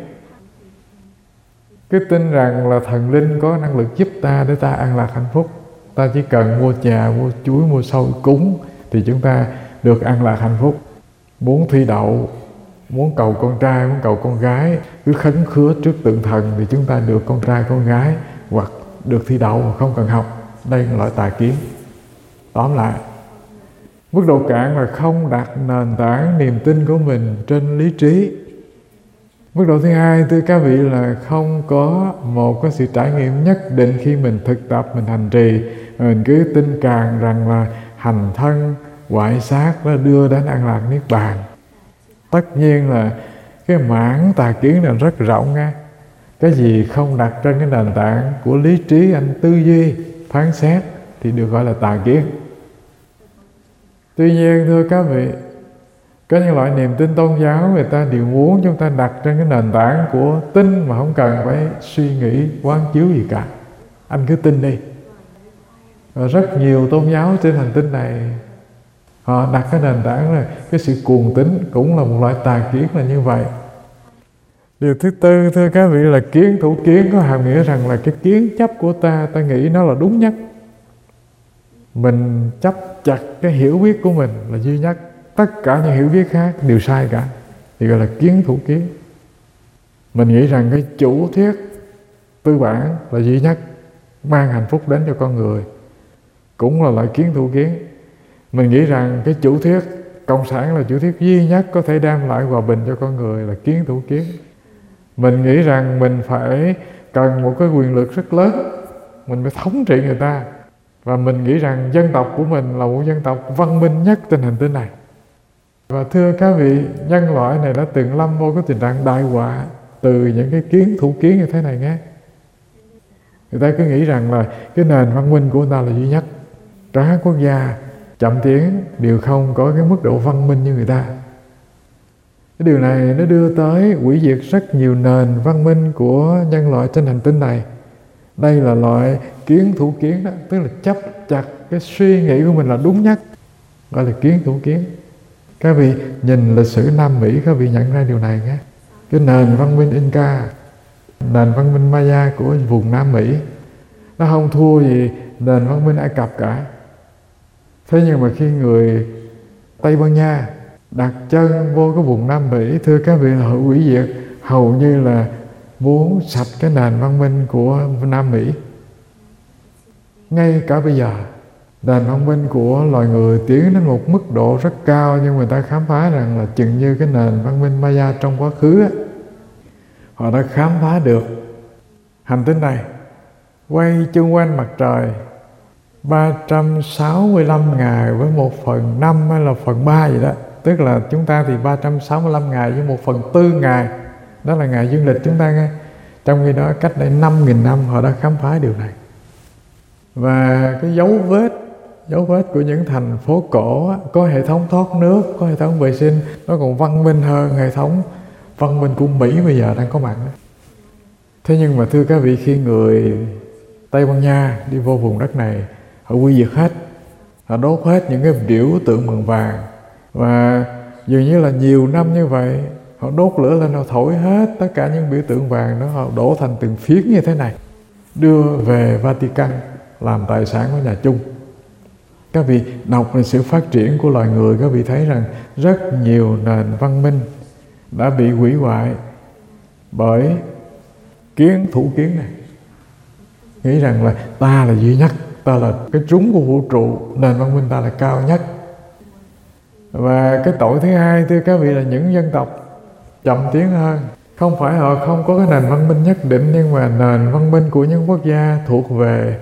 Cứ tin rằng là thần linh có năng lực giúp ta để ta an lạc hạnh phúc, ta chỉ cần mua trà, mua chuối, mua xôi cúng thì chúng ta được an lạc hạnh phúc. Muốn thi đậu, muốn cầu con trai, muốn cầu con gái, cứ khấn khứa trước tượng thần thì chúng ta được con trai, con gái, hoặc được thi đậu mà không cần học. Đây là loại tà kiến. Tóm lại, mức độ cạn là không đặt nền tảng niềm tin của mình trên lý trí. Mức độ thứ hai, thưa các vị, là không có một cái sự trải nghiệm nhất định khi mình thực tập, mình hành trì. Mình cứ tin càng rằng là hành thân, hoại sát nó đưa đến an lạc niết bàn. Tất nhiên là cái mảng tà kiến này rất rộng nha. Cái gì không đặt trên cái nền tảng của lý trí, anh tư duy, phán xét thì được gọi là tà kiến. Tuy nhiên thưa các vị, có những loại niềm tin tôn giáo người ta đều muốn chúng ta đặt trên cái nền tảng của tin mà không cần phải suy nghĩ, quán chiếu gì cả. Anh cứ tin đi. Và rất nhiều tôn giáo trên hành tinh này họ đặt cái nền tảng là cái sự cuồng tín, cũng là một loại tà kiến là như vậy. Điều thứ tư, thưa các vị, là kiến thủ kiến có hàm nghĩa rằng là cái kiến chấp của ta nghĩ nó là đúng nhất. Mình chấp chặt cái hiểu biết của mình là duy nhất, tất cả những hiểu biết khác đều sai cả, thì gọi là kiến thủ kiến. Mình nghĩ rằng cái chủ thuyết tư bản là duy nhất, mang hạnh phúc đến cho con người, cũng là loại kiến thủ kiến. Mình nghĩ rằng cái chủ thuyết cộng sản là chủ thuyết duy nhất có thể đem lại hòa bình cho con người, là kiến thủ kiến. Mình nghĩ rằng mình phải cần một cái quyền lực rất lớn, mình phải thống trị người ta. Và mình nghĩ rằng dân tộc của mình là một dân tộc văn minh nhất trên hành tinh này. Và thưa các vị, nhân loại này đã từng lâm vô cái tình trạng đại họa từ những cái kiến thủ kiến như thế này nghe. Người ta cứ nghĩ rằng là cái nền văn minh của người ta là duy nhất. Các quốc gia chậm tiến đều không có cái mức độ văn minh như người ta. Cái điều này nó đưa tới hủy diệt rất nhiều nền văn minh của nhân loại trên hành tinh này. Đây là loại kiến thủ kiến đó, tức là chấp chặt cái suy nghĩ của mình là đúng nhất, gọi là kiến thủ kiến. Các vị nhìn lịch sử Nam Mỹ, các vị nhận ra điều này nhé. Cái nền văn minh Inca, nền văn minh Maya của vùng Nam Mỹ, nó không thua gì nền văn minh Ai Cập cả. Thế nhưng mà khi người Tây Ban Nha đặt chân vô cái vùng Nam Mỹ, thưa các vị, là họ hủy diệt, hầu như là muốn sạch cái nền văn minh của Nam Mỹ. Ngay cả bây giờ, nền văn minh của loài người tiến đến một mức độ rất cao, nhưng người ta khám phá rằng là chừng như cái nền văn minh Maya trong quá khứ á, họ đã khám phá được hành tinh này quay chung quanh mặt trời 365 ngày với 1/5 hay là 1/3 gì đó. Tức là chúng ta thì 365 ngày với 1/4 ngày, đó là ngày dương lịch chúng ta nghe. Trong khi đó cách đây 5.000 năm họ đã khám phá điều này. Và cái dấu vết của những thành phố cổ có hệ thống thoát nước, có hệ thống vệ sinh, nó còn văn minh hơn hệ thống văn minh của Mỹ bây giờ đang có mặt đó. Thế nhưng mà thưa các vị, khi người Tây Ban Nha đi vô vùng đất này, họ quy diệt hết, họ đốt hết những cái biểu tượng bằng vàng. Và dường như là nhiều năm như vậy, họ đốt lửa lên, họ thổi hết tất cả những biểu tượng vàng đó, họ đổ thành từng phiến như thế này, đưa về Vatican làm tài sản của nhà chung. Các vị đọc về sự phát triển của loài người, các vị thấy rằng rất nhiều nền văn minh đã bị hủy hoại bởi thủ kiến này. Nghĩ rằng là ta là duy nhất, ta là cái trúng của vũ trụ, nền văn minh ta là cao nhất. Và cái tội thứ hai, thưa các vị, là những dân tộc chậm tiến hơn. Không phải họ không có cái nền văn minh nhất định, nhưng mà nền văn minh của những quốc gia thuộc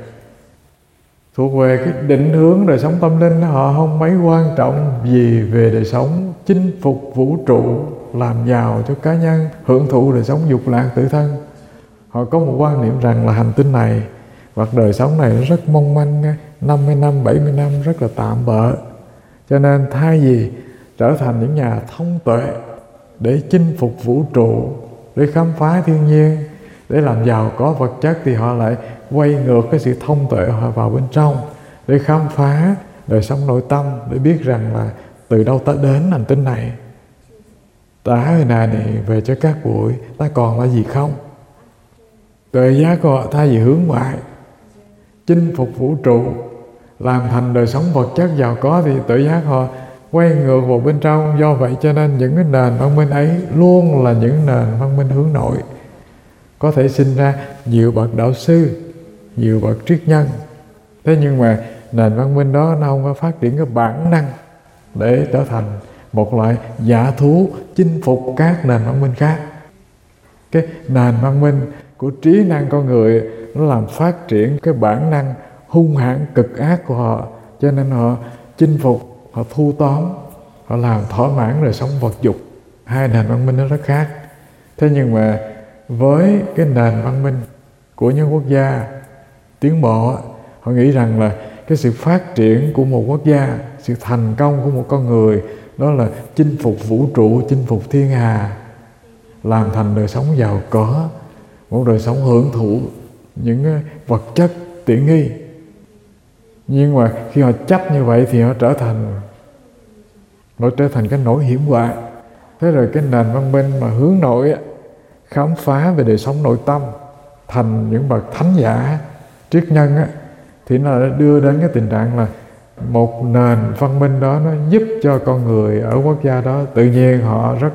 về cái định hướng đời sống tâm linh, họ không mấy quan trọng gì về đời sống chinh phục vũ trụ, làm giàu cho cá nhân, hưởng thụ đời sống dục lạc tự thân. Họ có một quan niệm rằng là hành tinh này hoặc đời sống này nó rất mong manh, 50 năm, 70 năm, rất là tạm bợ. Cho nên thay vì trở thành những nhà thông tuệ để chinh phục vũ trụ, để khám phá thiên nhiên, để làm giàu có vật chất, thì họ lại quay ngược cái sự thông tuệ họ vào bên trong để khám phá đời sống nội tâm, để biết rằng là từ đâu ta đến hành tinh này, ta hồi này về cho các bụi, ta còn là gì không. Tuệ giác của họ thay vì hướng ngoại chinh phục vũ trụ, làm thành đời sống vật chất giàu có, thì tuệ giác họ quay ngược vào bên trong. Do vậy cho nên những cái nền văn minh ấy luôn là những nền văn minh hướng nội. Có thể sinh ra nhiều bậc đạo sư, nhiều bậc triết nhân. Thế nhưng mà nền văn minh đó nó không có phát triển cái bản năng để trở thành một loại dã thú chinh phục các nền văn minh khác. Cái nền văn minh của trí năng con người nó làm phát triển cái bản năng hung hãn cực ác của họ, cho nên họ chinh phục, họ thu tóm, họ làm thỏa mãn đời sống vật dục. Hai nền văn minh nó rất khác. Thế nhưng mà với cái nền văn minh của những quốc gia tiến bộ, họ nghĩ rằng là cái sự phát triển của một quốc gia, sự thành công của một con người, đó là chinh phục vũ trụ, chinh phục thiên hà, làm thành đời sống giàu có, một đời sống hưởng thụ những vật chất tiện nghi. Nhưng mà khi họ chấp như vậy thì họ trở thành cái nỗi hiểm họa. Thế rồi cái nền văn minh mà hướng nội, khám phá về đời sống nội tâm, thành những bậc thánh giả, triết nhân á, thì nó đã đưa đến cái tình trạng là một nền văn minh đó nó giúp cho con người ở quốc gia đó tự nhiên họ rất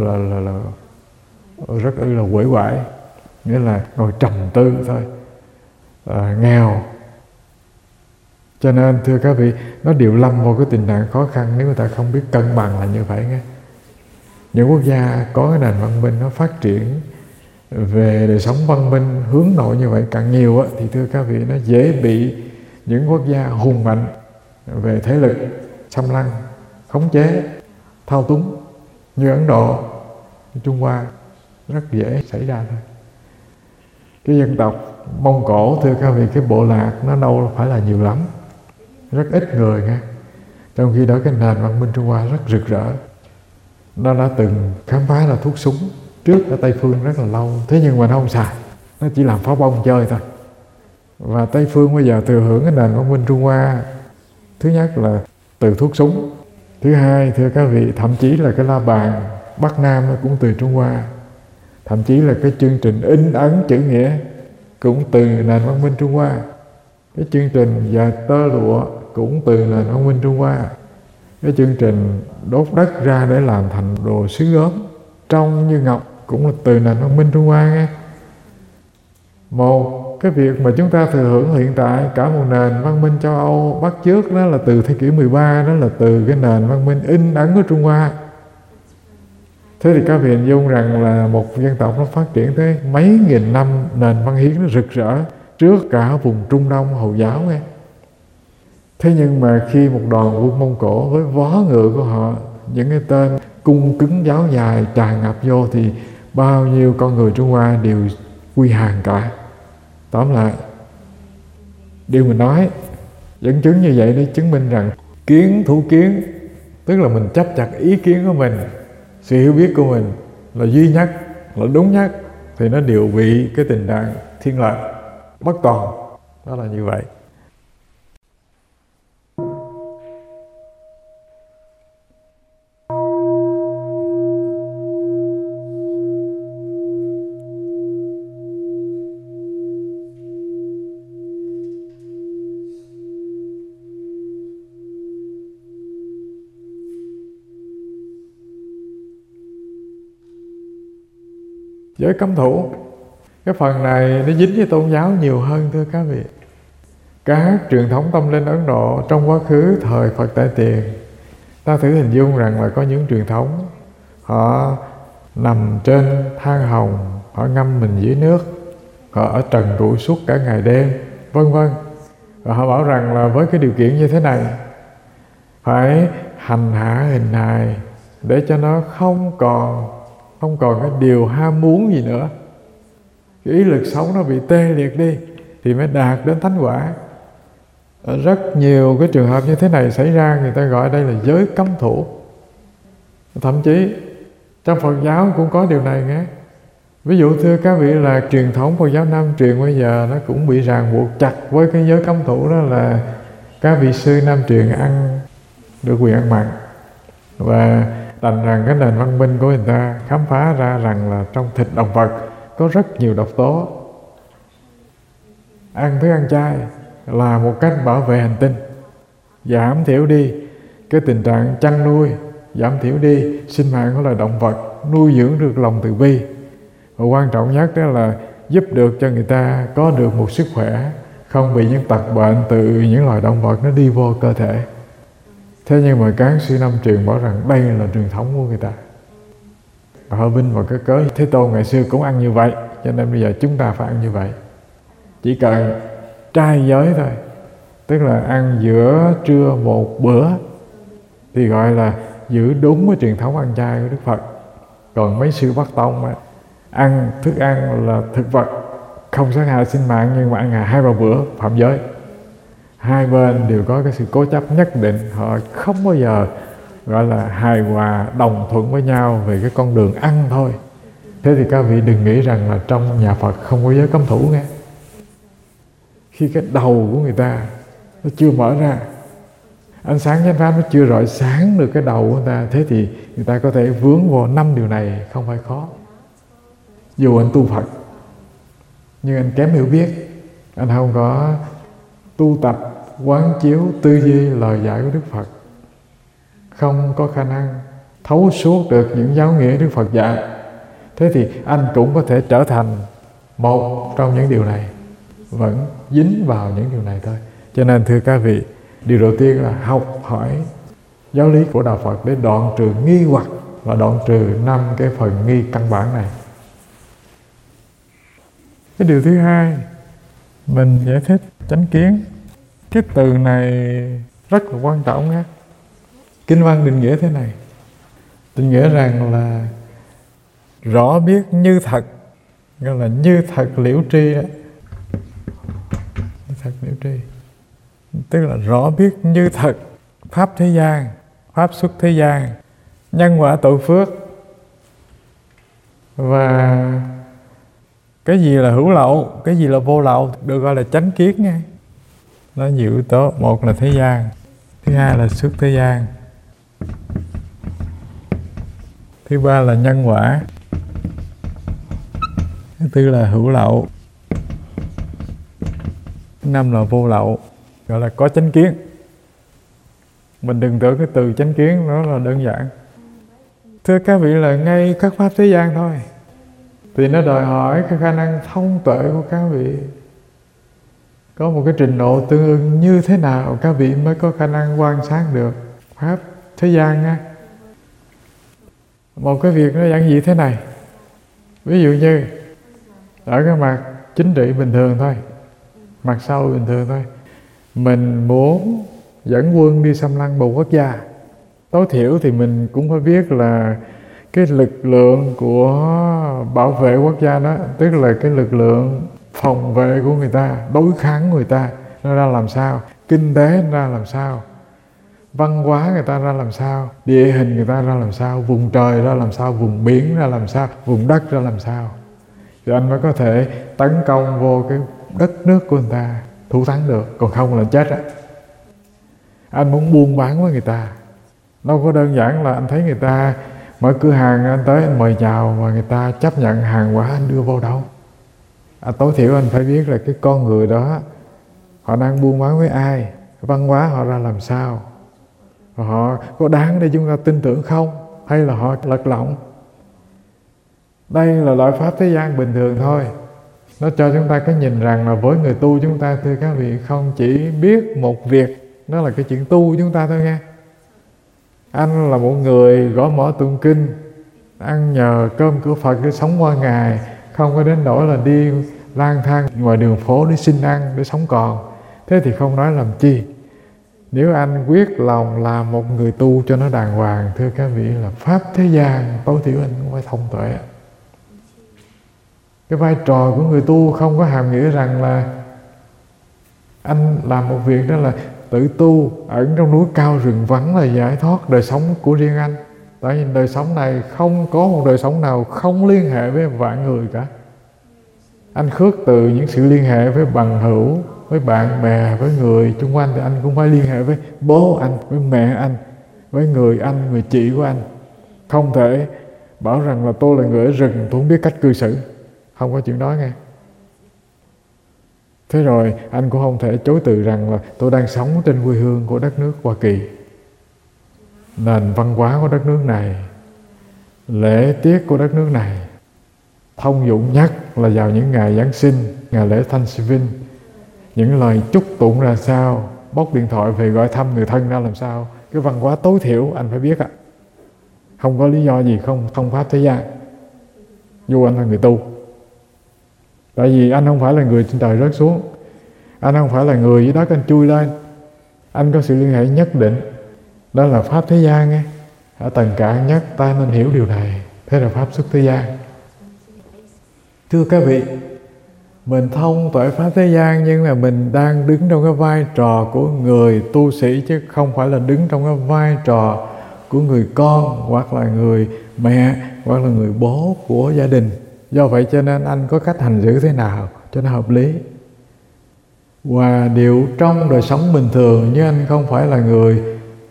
là uể oải, nghĩa là ngồi trầm tư thôi, nghèo. Cho nên thưa các vị, nó đều lâm vào cái tình trạng khó khăn nếu người ta không biết cân bằng là như vậy nghe. Những quốc gia có cái nền văn minh nó phát triển về đời sống văn minh hướng nội như vậy càng nhiều á, thì thưa các vị, nó dễ bị những quốc gia hùng mạnh về thế lực xâm lăng, khống chế, thao túng như Ấn Độ, Trung Hoa rất dễ xảy ra thôi. Cái dân tộc Mông Cổ, thưa các vị, cái bộ lạc nó đâu phải là nhiều lắm, rất ít người nghe. Trong khi đó cái nền văn minh Trung Hoa rất rực rỡ. Nó đã từng khám phá ra thuốc súng trước ở Tây Phương rất là lâu. Thế nhưng mà nó không xài, nó chỉ làm pháo bông chơi thôi. Và Tây Phương bây giờ thừa hưởng cái nền văn minh Trung Hoa. Thứ nhất là từ thuốc súng. Thứ hai, thưa các vị, thậm chí là cái la bàn Bắc Nam nó cũng từ Trung Hoa. Thậm chí là cái chương trình in ấn chữ nghĩa cũng từ nền văn minh Trung Hoa. Cái chương trình dệt tơ lụa cũng từ nền văn minh Trung Hoa. Cái chương trình đốt đất ra để làm thành đồ sứ gốm trong như ngọc cũng là từ nền văn minh Trung Hoa nghe. Một cái việc mà chúng ta thừa hưởng hiện tại, cả một nền văn minh châu Âu bắt chước, đó là từ thế kỷ 13, đó là từ cái nền văn minh in ấn của Trung Hoa. Thế thì các vị hình dung rằng là một dân tộc nó phát triển tới mấy nghìn năm, nền văn hiến nó rực rỡ trước cả vùng Trung Đông Hồi giáo nghe. Thế nhưng mà khi một đoàn quân Mông Cổ với vó ngựa của họ, những cái tên cung cứng giáo dài tràn ngập vô, thì bao nhiêu con người Trung Hoa đều quy hàng cả. Tóm lại, điều mình nói dẫn chứng như vậy để chứng minh rằng kiến thủ kiến, tức là mình chấp chặt ý kiến của mình, sự hiểu biết của mình là duy nhất, là đúng nhất, thì nó đều bị cái tình trạng thiên lệch, bất toàn. Đó là như vậy. Giới cấm thủ, cái phần này nó dính với tôn giáo nhiều hơn thưa các vị. Các truyền thống tâm linh Ấn Độ trong quá khứ thời Phật Đại Tiền, ta thử hình dung rằng là có những truyền thống họ nằm trên than hồng, họ ngâm mình dưới nước, họ ở trần trụi suốt cả ngày đêm, vân vân. Và họ bảo rằng là với cái điều kiện như thế này phải hành hạ hình hài để cho nó không còn cái điều ham muốn gì nữa, cái ý lực sống nó bị tê liệt đi thì mới đạt đến thánh quả. Rất nhiều cái trường hợp như thế này xảy ra, người ta gọi đây là giới cấm thủ. Thậm chí trong Phật giáo cũng có điều này nghe. Ví dụ thưa các vị là truyền thống Phật giáo Nam truyền bây giờ nó cũng bị ràng buộc chặt với cái giới cấm thủ, đó là các vị sư Nam truyền ăn được quyền ăn mặn. Và đành rằng cái nền văn minh của người ta khám phá ra rằng là trong thịt động vật có rất nhiều độc tố. Ăn thức ăn chay là một cách bảo vệ hành tinh, giảm thiểu đi cái tình trạng chăn nuôi, giảm thiểu đi sinh mạng của loài động vật, nuôi dưỡng được lòng từ bi. Và quan trọng nhất đó là giúp được cho người ta có được một sức khỏe, không bị những tật bệnh từ những loài động vật nó đi vô cơ thể. Thế nhưng mà các sư Nam truyền bảo rằng đây là truyền thống của người ta. Và họ vinh vào cái cớ Thế Tôn ngày xưa cũng ăn như vậy, cho nên bây giờ chúng ta phải ăn như vậy. Chỉ cần trai giới thôi, tức là ăn giữa trưa một bữa thì gọi là giữ đúng cái truyền thống ăn chay của Đức Phật. Còn mấy sư Bắc Tông mà ăn thức ăn là thực vật không sát hại sinh mạng, nhưng mà ăn 2-3 bữa phạm giới. Hai bên đều có cái sự cố chấp nhất định, họ không bao giờ gọi là hài hòa đồng thuận với nhau về cái con đường ăn thôi. Thế thì các vị đừng nghĩ rằng là trong nhà Phật không có giới cấm thủ nghe. Khi cái đầu của người ta nó chưa mở ra, ánh sáng chánh pháp nó chưa rọi sáng được cái đầu của người ta, thế thì người ta có thể vướng vào 5 điều này không phải khó. Dù anh tu Phật nhưng anh kém hiểu biết, anh không có tu tập quán chiếu tư duy lời dạy của Đức Phật, không có khả năng thấu suốt được những giáo nghĩa Đức Phật dạy, thế thì anh cũng có thể trở thành một trong những điều này, vẫn dính vào những điều này thôi. Cho nên thưa các vị, điều đầu tiên là học hỏi giáo lý của Đạo Phật để đoạn trừ nghi hoặc và đoạn trừ 5 cái phần nghi căn bản này. Cái điều thứ hai, mình giải thích chánh kiến. Cái từ này rất là quan trọng nhé. Kinh văn định nghĩa thế này, định nghĩa rằng là rõ biết như thật, gọi là như thật liễu tri đó. Như thật liễu tri, tức là rõ biết như thật pháp thế gian, pháp xuất thế gian, nhân quả tội phước, và cái gì là hữu lậu, cái gì là vô lậu được gọi là chánh kiến nha. Nó nhiều yếu tố, một là thế gian, thứ hai là xuất thế gian, thứ ba là nhân quả, thứ tư là hữu lậu, thứ năm là vô lậu, gọi là có chánh kiến. Mình đừng tưởng cái từ chánh kiến nó là đơn giản. Thưa các vị, là ngay các pháp thế gian thôi thì nó đòi hỏi cái khả năng thông tuệ của các vị có một cái trình độ tương ứng như thế nào các vị mới có khả năng quan sát được pháp thế gian nha. Một cái việc nó giản dị thế này, ví dụ như ở cái mặt chính trị bình thường thôi, mặt sau bình thường thôi, mình muốn dẫn quân đi xâm lăng một quốc gia, tối thiểu thì mình cũng phải biết là cái lực lượng của bảo vệ quốc gia đó, tức là cái lực lượng phòng vệ của người ta, đối kháng người ta, nó ra làm sao, kinh tế nó ra làm sao, văn hóa người ta ra làm sao, địa hình người ta ra làm sao, vùng trời ra làm sao, vùng biển ra làm sao, vùng đất ra làm sao. thì anh mới có thể tấn công vô cái đất nước của người ta, thủ thắng được, còn không là chết á. Anh muốn buôn bán với người ta, đâu có đơn giản là anh thấy người ta mở cửa hàng, anh tới anh mời chào và người ta chấp nhận hàng hóa anh đưa vô đâu. Tối thiểu anh phải biết là cái con người đó họ đang buôn bán với ai, văn hóa họ ra làm sao, họ có đáng để chúng ta tin tưởng không, hay là họ lật lọng. Đây là loại pháp thế gian bình thường thôi. Nó cho chúng ta cái nhìn rằng là với người tu chúng ta, thưa các vị, không chỉ biết một việc, đó là cái chuyện tu chúng ta thôi nghe. Anh là một người gõ mõ tụng kinh, ăn nhờ cơm của Phật để sống qua ngày, không có đến nỗi là đi lang thang ngoài đường phố để xin ăn, để sống còn. Thế thì không nói làm chi. Nếu anh quyết lòng làm một người tu cho nó đàng hoàng, thưa các vị, là pháp thế gian tối thiểu anh cũng phải thông tuệ. Cái vai trò của người tu không có hàm nghĩa rằng là anh làm một việc đó là tự tu, ẩn trong núi cao rừng vắng là giải thoát đời sống của riêng anh. Tại vì đời sống này không có một đời sống nào không liên hệ với vạn người cả. Anh khước từ những sự liên hệ với bằng hữu, với bạn bè, với người chung quanh, thì anh cũng phải liên hệ với bố anh, với mẹ anh, với người anh, người chị của anh. Không thể bảo rằng là tôi là người ở rừng, tôi không biết cách cư xử. Không có chuyện đó nghe. Thế rồi anh cũng không thể chối từ rằng là tôi đang sống trên quê hương của đất nước Hoa Kỳ. Nền văn hóa của đất nước này, lễ tiết của đất nước này, thông dụng nhất là vào những ngày Giáng sinh, ngày lễ Thanksgiving, những lời chúc tụng ra sao, bóc điện thoại về gọi thăm người thân ra làm sao. Cái văn hóa tối thiểu anh phải biết ạ. Không có lý do gì không thông pháp thế gian, dù anh là người tu. Tại vì anh không phải là người trên trời rớt xuống, anh không phải là người dưới đất anh chui lên. Anh có sự liên hệ nhất định, đó là pháp thế gian nghe. Ở tầng cạn nhất ta nên hiểu điều này. Thế là pháp xuất thế gian. Thưa các vị, mình thông tuệ pháp thế gian, nhưng mà mình đang đứng trong cái vai trò của người tu sĩ, chứ không phải là đứng trong cái vai trò của người con, hoặc là người mẹ, hoặc là người bố của gia đình. Do vậy cho nên anh có cách hành xử thế nào cho nó hợp lý. Và điều trong đời sống bình thường, nhưng anh không phải là người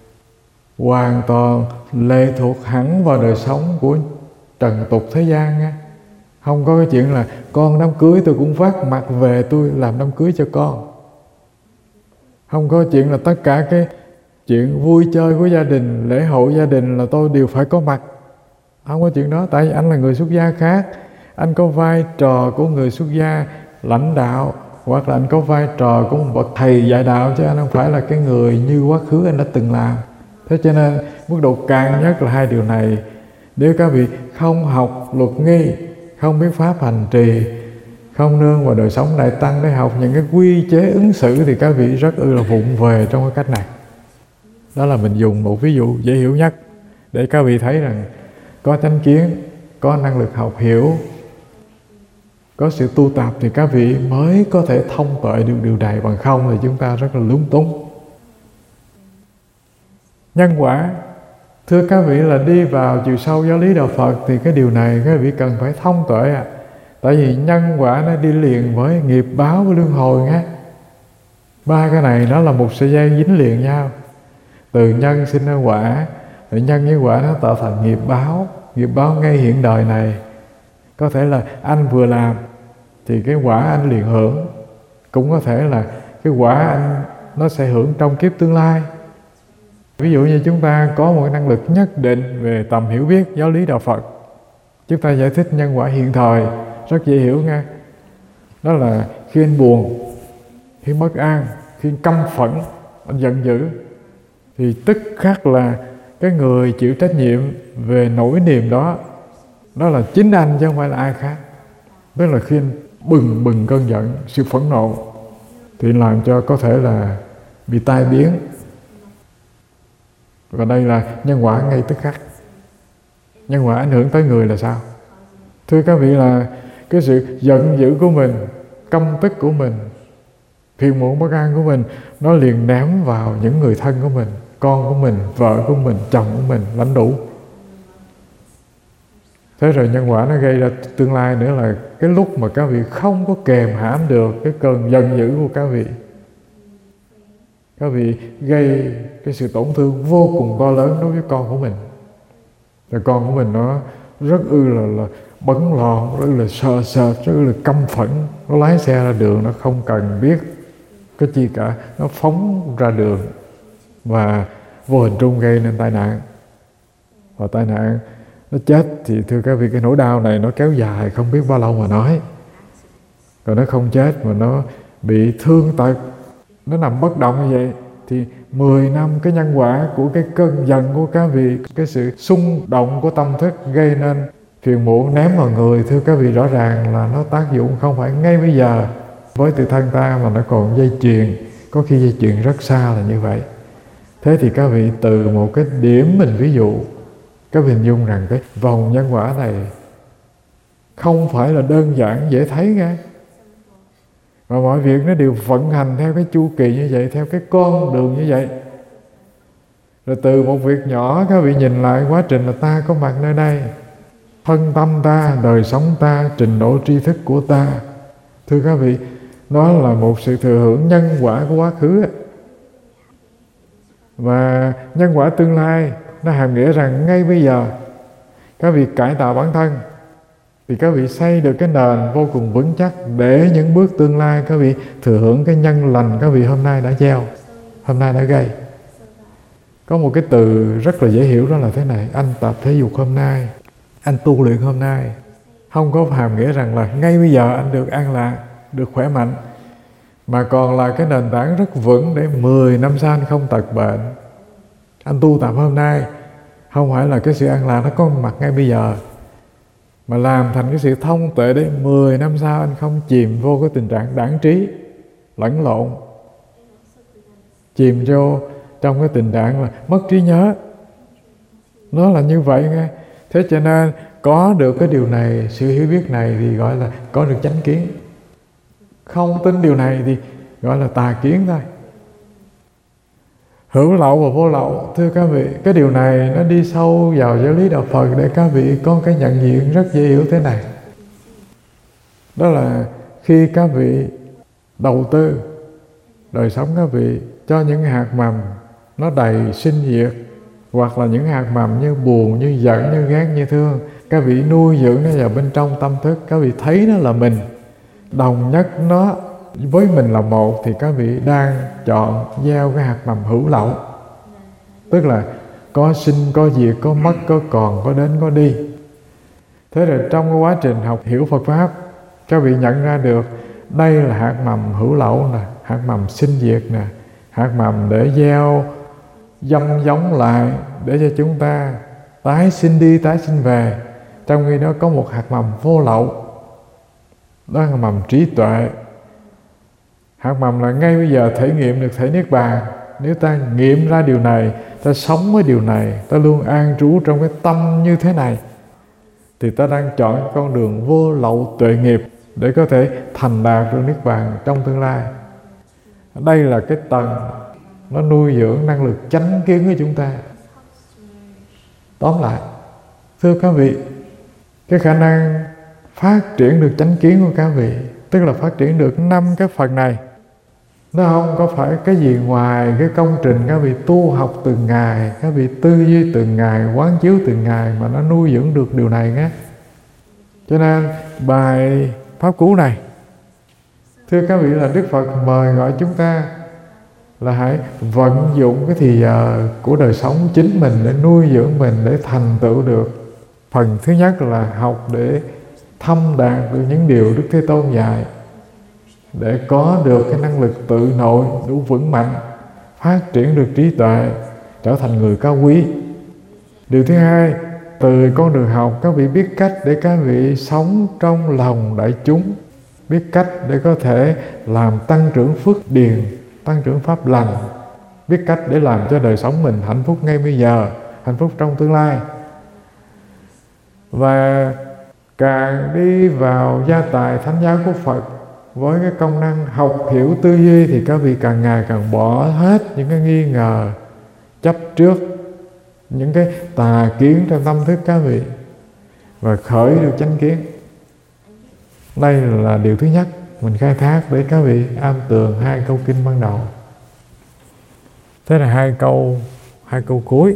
hoàn toàn lệ thuộc hẳn vào đời sống của trần tục thế gian nha. Không có cái chuyện là con đám cưới tôi cũng vác mặt về tôi làm đám cưới cho con. Không có chuyện là tất cả cái chuyện vui chơi của gia đình, lễ hội gia đình là tôi đều phải có mặt. Không có chuyện đó. Tại vì anh là người xuất gia khác, anh có vai trò của người xuất gia lãnh đạo, hoặc là anh có vai trò của một bậc thầy dạy đạo, chứ anh không phải là cái người như quá khứ anh đã từng làm. Thế cho nên mức độ cao nhất là hai điều này. Nếu các vị không học luật nghi, không biết pháp hành trì, không nương vào đời sống đại tăng để học những cái quy chế ứng xử, thì các vị rất là vụng về trong cái cách này. Đó là mình dùng một ví dụ dễ hiểu nhất để các vị thấy rằng có chánh kiến, có năng lực học hiểu, có sự tu tập thì các vị mới có thể thông tuệ được điều này. Bằng không thì chúng ta rất là lúng túng. Nhân quả, thưa các vị, là đi vào chiều sâu giáo lý đạo Phật thì cái điều này các vị cần phải thông tuệ ạ. Tại vì nhân quả nó đi liền với nghiệp báo với luân hồi nghe. Ba cái này nó là một sợi dây dính liền nhau. Từ nhân sinh ra quả, rồi nhân với quả nó tạo thành nghiệp báo. Nghiệp báo ngay hiện đời này. Có thể là anh vừa làm thì cái quả anh liền hưởng. Cũng có thể là cái quả anh nó sẽ hưởng trong kiếp tương lai. Ví dụ như chúng ta có một năng lực nhất định về tầm hiểu biết giáo lý đạo Phật, chúng ta giải thích nhân quả hiện thời rất dễ hiểu nghe. Đó là khi anh buồn, khi bất an, khi căm phẫn, anh giận dữ, thì tức khắc là cái người chịu trách nhiệm về nỗi niềm đó, đó là chính anh chứ không phải là ai khác. Tức là khi anh bừng cơn giận, sự phẫn nộ, thì làm cho có thể là bị tai biến. Và đây là nhân quả ngay tức khắc. Nhân quả ảnh hưởng tới người là sao? Thưa các vị, là cái sự giận dữ của mình, căm tức của mình, phiền muộn bất an của mình, nó liền ném vào những người thân của mình, con của mình, vợ của mình, chồng của mình, lãnh đủ. Thế rồi nhân quả nó gây ra tương lai nữa là cái lúc mà các vị không có kềm hãm được cái cơn giận dữ của các vị gây cái sự tổn thương vô cùng to lớn đối với con của mình. Rồi con của mình nó rất là bấn loạn, rất là sợ sệt, rất là căm phẫn. Nó lái xe ra đường, nó không cần biết cái chi cả, nó phóng ra đường và vô hình trung gây nên tai nạn. Và tai nạn nó chết thì thưa các vị, cái nỗi đau này nó kéo dài không biết bao lâu mà nói. Còn nó không chết mà nó bị thương tật, nó nằm bất động như vậy thì 10 năm cái nhân quả của cái cơn giận của các vị, cái sự xung động của tâm thức gây nên phiền muộn ném vào người, thưa các vị, rõ ràng là nó tác dụng không phải ngay bây giờ với tự thân ta mà nó còn dây chuyền, có khi dây chuyền rất xa là như vậy. Thế thì các vị từ một cái điểm mình ví dụ, các vị hình dung rằng cái vòng nhân quả này không phải là đơn giản dễ thấy nghe. Và mọi việc nó đều vận hành theo cái chu kỳ như vậy, theo cái con đường như vậy. Rồi từ một việc nhỏ các vị nhìn lại quá trình là ta có mặt nơi đây, thân tâm ta, đời sống ta, trình độ tri thức của ta. Thưa các vị, nó là một sự thừa hưởng nhân quả của quá khứ. Và nhân quả tương lai nó hàm nghĩa rằng ngay bây giờ các vị cải tạo bản thân thì các vị xây được cái nền vô cùng vững chắc để những bước tương lai các vị thừa hưởng cái nhân lành các vị hôm nay đã gieo, hôm nay đã gây. Có một cái từ rất là dễ hiểu đó là thế này: anh tập thể dục hôm nay, anh tu luyện hôm nay, không có hàm nghĩa rằng là ngay bây giờ anh được an lạc, được khỏe mạnh, mà còn là cái nền tảng rất vững để 10 năm sau anh không tật bệnh. Anh tu tập hôm nay không phải là cái sự an lạc nó có mặt ngay bây giờ, mà làm thành cái sự thông tuệ để 10 năm sau anh không chìm vô cái tình trạng đãng trí, lẫn lộn, chìm vô trong cái tình trạng là mất trí nhớ. Nó là như vậy nghe. Thế cho nên có được cái điều này, sự hiểu biết này thì gọi là có được chánh kiến. Không tin điều này thì gọi là tà kiến thôi. Hữu lậu và vô lậu, thưa các vị, cái điều này nó đi sâu vào giáo lý đạo Phật để các vị có cái nhận diện rất dễ hiểu thế này. Đó là khi các vị đầu tư đời sống các vị cho những hạt mầm nó đầy sinh diệt, hoặc là những hạt mầm như buồn, như giận, như ghét, như thương, các vị nuôi dưỡng nó vào bên trong tâm thức, các vị thấy nó là mình, đồng nhất nó với mình là một, thì các vị đang chọn gieo cái hạt mầm hữu lậu. Tức là có sinh, có diệt, có mất, có còn, có đến, có đi. Thế rồi trong cái quá trình học hiểu Phật Pháp, các vị nhận ra được đây là hạt mầm hữu lậu nè, hạt mầm sinh diệt nè, hạt mầm để gieo dông giống lại, để cho chúng ta tái sinh đi, tái sinh về. Trong khi đó có một hạt mầm vô lậu, đó là mầm trí tuệ. Hạt mầm là ngay bây giờ thể nghiệm được thể Niết Bàn. Nếu ta nghiệm ra điều này, ta sống với điều này, ta luôn an trú trong cái tâm như thế này, thì ta đang chọn con đường vô lậu tuệ nghiệp để có thể thành đạt được Niết Bàn trong tương lai. Đây là cái tầng nó nuôi dưỡng năng lực chánh kiến của chúng ta. Tóm lại, thưa các vị, cái khả năng phát triển được chánh kiến của các vị, tức là phát triển được 5 cái phần này, nó không có phải cái gì ngoài cái công trình các vị tu học từng ngày, các vị tư duy từng ngày, quán chiếu từng ngày mà nó nuôi dưỡng được điều này nhé. Cho nên bài pháp cú này, thưa các vị, là Đức Phật mời gọi chúng ta là hãy vận dụng cái thì giờ của đời sống chính mình để nuôi dưỡng mình, để thành tựu được. Phần thứ nhất là học để thâm đạt được những điều Đức Thế Tôn dạy, để có được cái năng lực tự nội đủ vững mạnh, phát triển được trí tuệ, trở thành người cao quý. Điều thứ hai, từ con đường học các vị biết cách để các vị sống trong lòng đại chúng, biết cách để có thể làm tăng trưởng phước điền, tăng trưởng pháp lành, biết cách để làm cho đời sống mình hạnh phúc ngay bây giờ, hạnh phúc trong tương lai. Và càng đi vào gia tài thánh giáo của Phật với cái công năng học hiểu tư duy, thì các vị càng ngày càng bỏ hết những cái nghi ngờ, chấp trước, những cái tà kiến trong tâm thức các vị. và khởi được chánh kiến. Đây là điều thứ nhất mình khai thác để các vị am tường 2 câu kinh ban đầu. Thế là hai câu cuối.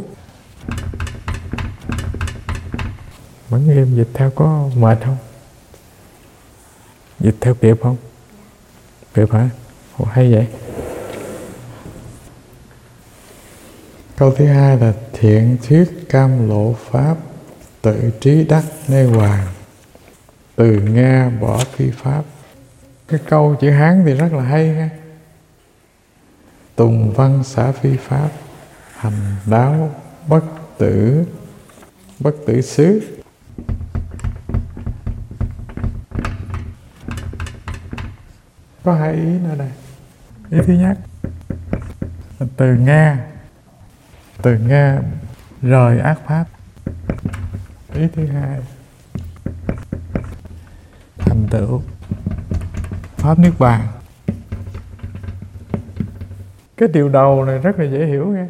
Vẫn em dịch theo có mệt không? Dịch theo kịp không? Kịp hả? Ồ, hay vậy. Câu thứ hai là thiện thuyết cam lộ pháp, tự trí đắc nê hoàng, từ nghe bỏ phi pháp. Cái câu chữ Hán thì rất là hay nha. Tùng văn xả phi pháp, hành đáo bất tử xứ. Có 2 ý nữa đây. Ý thứ nhất là từ nghe rời ác pháp. Ý thứ hai thành tựu pháp niết bàn. Cái điều đầu này rất là dễ hiểu nghe.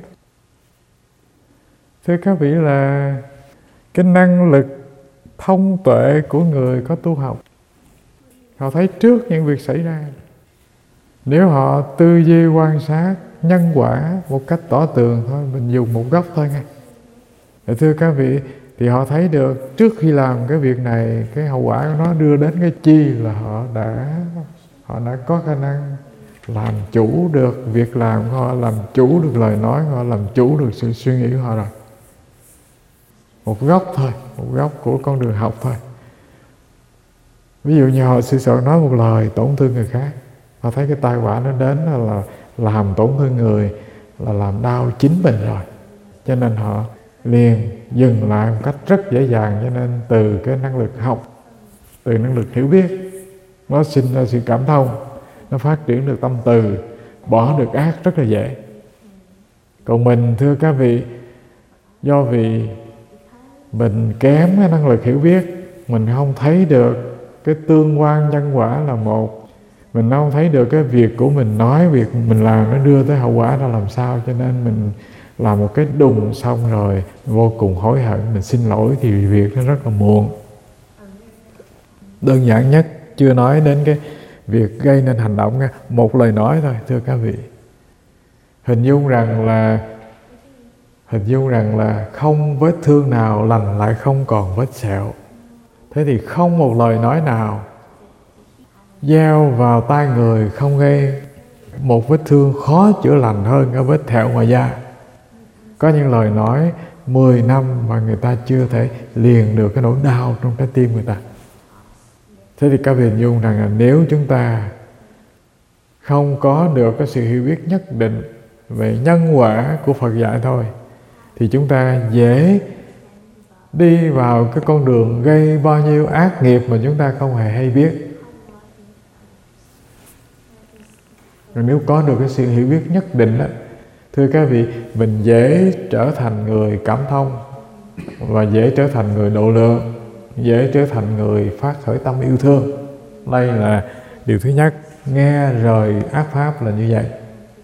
Thưa các vị, là cái năng lực thông tuệ của người có tu học, họ thấy trước những việc xảy ra. Nếu họ tư duy quan sát nhân quả một cách tỏ tường thôi, mình dùng một góc thôi nghe. Thưa các vị, thì họ thấy được trước khi làm cái việc này, cái hậu quả của nó đưa đến cái chi là họ đã có khả năng làm chủ được việc làm của họ, làm chủ được lời nói của họ, làm chủ được sự suy nghĩ của họ rồi. Một góc thôi, một góc của con đường học thôi. Ví dụ như họ sư sợ nói một lời tổn thương người khác, họ thấy cái tai họa nó đến là làm tổn thương người, là làm đau chính mình rồi, cho nên họ liền dừng lại một cách rất dễ dàng. Cho nên từ cái năng lực học, từ năng lực hiểu biết, nó sinh ra sự cảm thông, nó phát triển được tâm từ, bỏ được ác rất là dễ. Còn mình, thưa các vị, do vì mình kém cái năng lực hiểu biết, mình không thấy được cái tương quan nhân quả là một, mình không thấy được cái việc của mình nói, việc mình làm nó đưa tới hậu quả ra làm sao, cho nên mình làm một cái đùng xong rồi vô cùng hối hận, mình xin lỗi thì việc nó rất là muộn. Đơn giản nhất, chưa nói đến cái việc gây nên hành động nha, một lời nói thôi, thưa các vị. Hình dung rằng là không vết thương nào lành lại không còn vết sẹo. Thế thì không một lời nói nào gieo vào tai người không gây một vết thương khó chữa lành hơn cái vết thẹo ngoài da. Có những lời nói 10 năm mà người ta chưa thể liền được cái nỗi đau trong trái tim người ta. Thế thì các vị hình dung rằng là nếu chúng ta không có được cái sự hiểu biết nhất định về nhân quả của Phật dạy thôi, thì chúng ta dễ đi vào cái con đường gây bao nhiêu ác nghiệp mà chúng ta không hề hay biết. Rồi nếu có được cái sự hiểu biết nhất định đó, thưa các vị, mình dễ trở thành người cảm thông, và dễ trở thành người độ lượng, dễ trở thành người phát khởi tâm yêu thương. Đây là điều thứ nhất, nghe rời ác pháp là như vậy.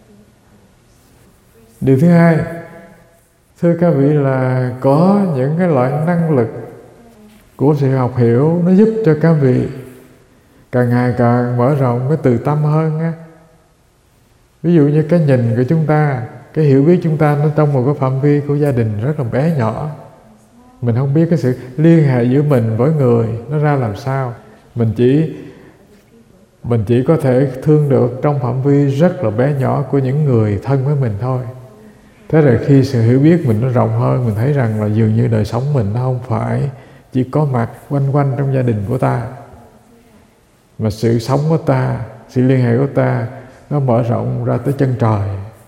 Điều thứ hai, thưa các vị, là có những cái loại năng lực của sự học hiểu, nó giúp cho các vị càng ngày càng mở rộng cái từ tâm hơn nha. Ví dụ như cái nhìn của chúng ta, cái hiểu biết chúng ta, nó trong một cái phạm vi của gia đình rất là bé nhỏ. Mình không biết cái sự liên hệ giữa mình với người nó ra làm sao. Mình chỉ có thể thương được trong phạm vi rất là bé nhỏ của những người thân với mình thôi. Thế rồi khi sự hiểu biết mình nó rộng hơn, mình thấy rằng là dường như đời sống mình nó không phải chỉ có mặt quanh quanh trong gia đình của ta, mà sự sống của ta, sự liên hệ của ta nó mở rộng ra tới chân trời.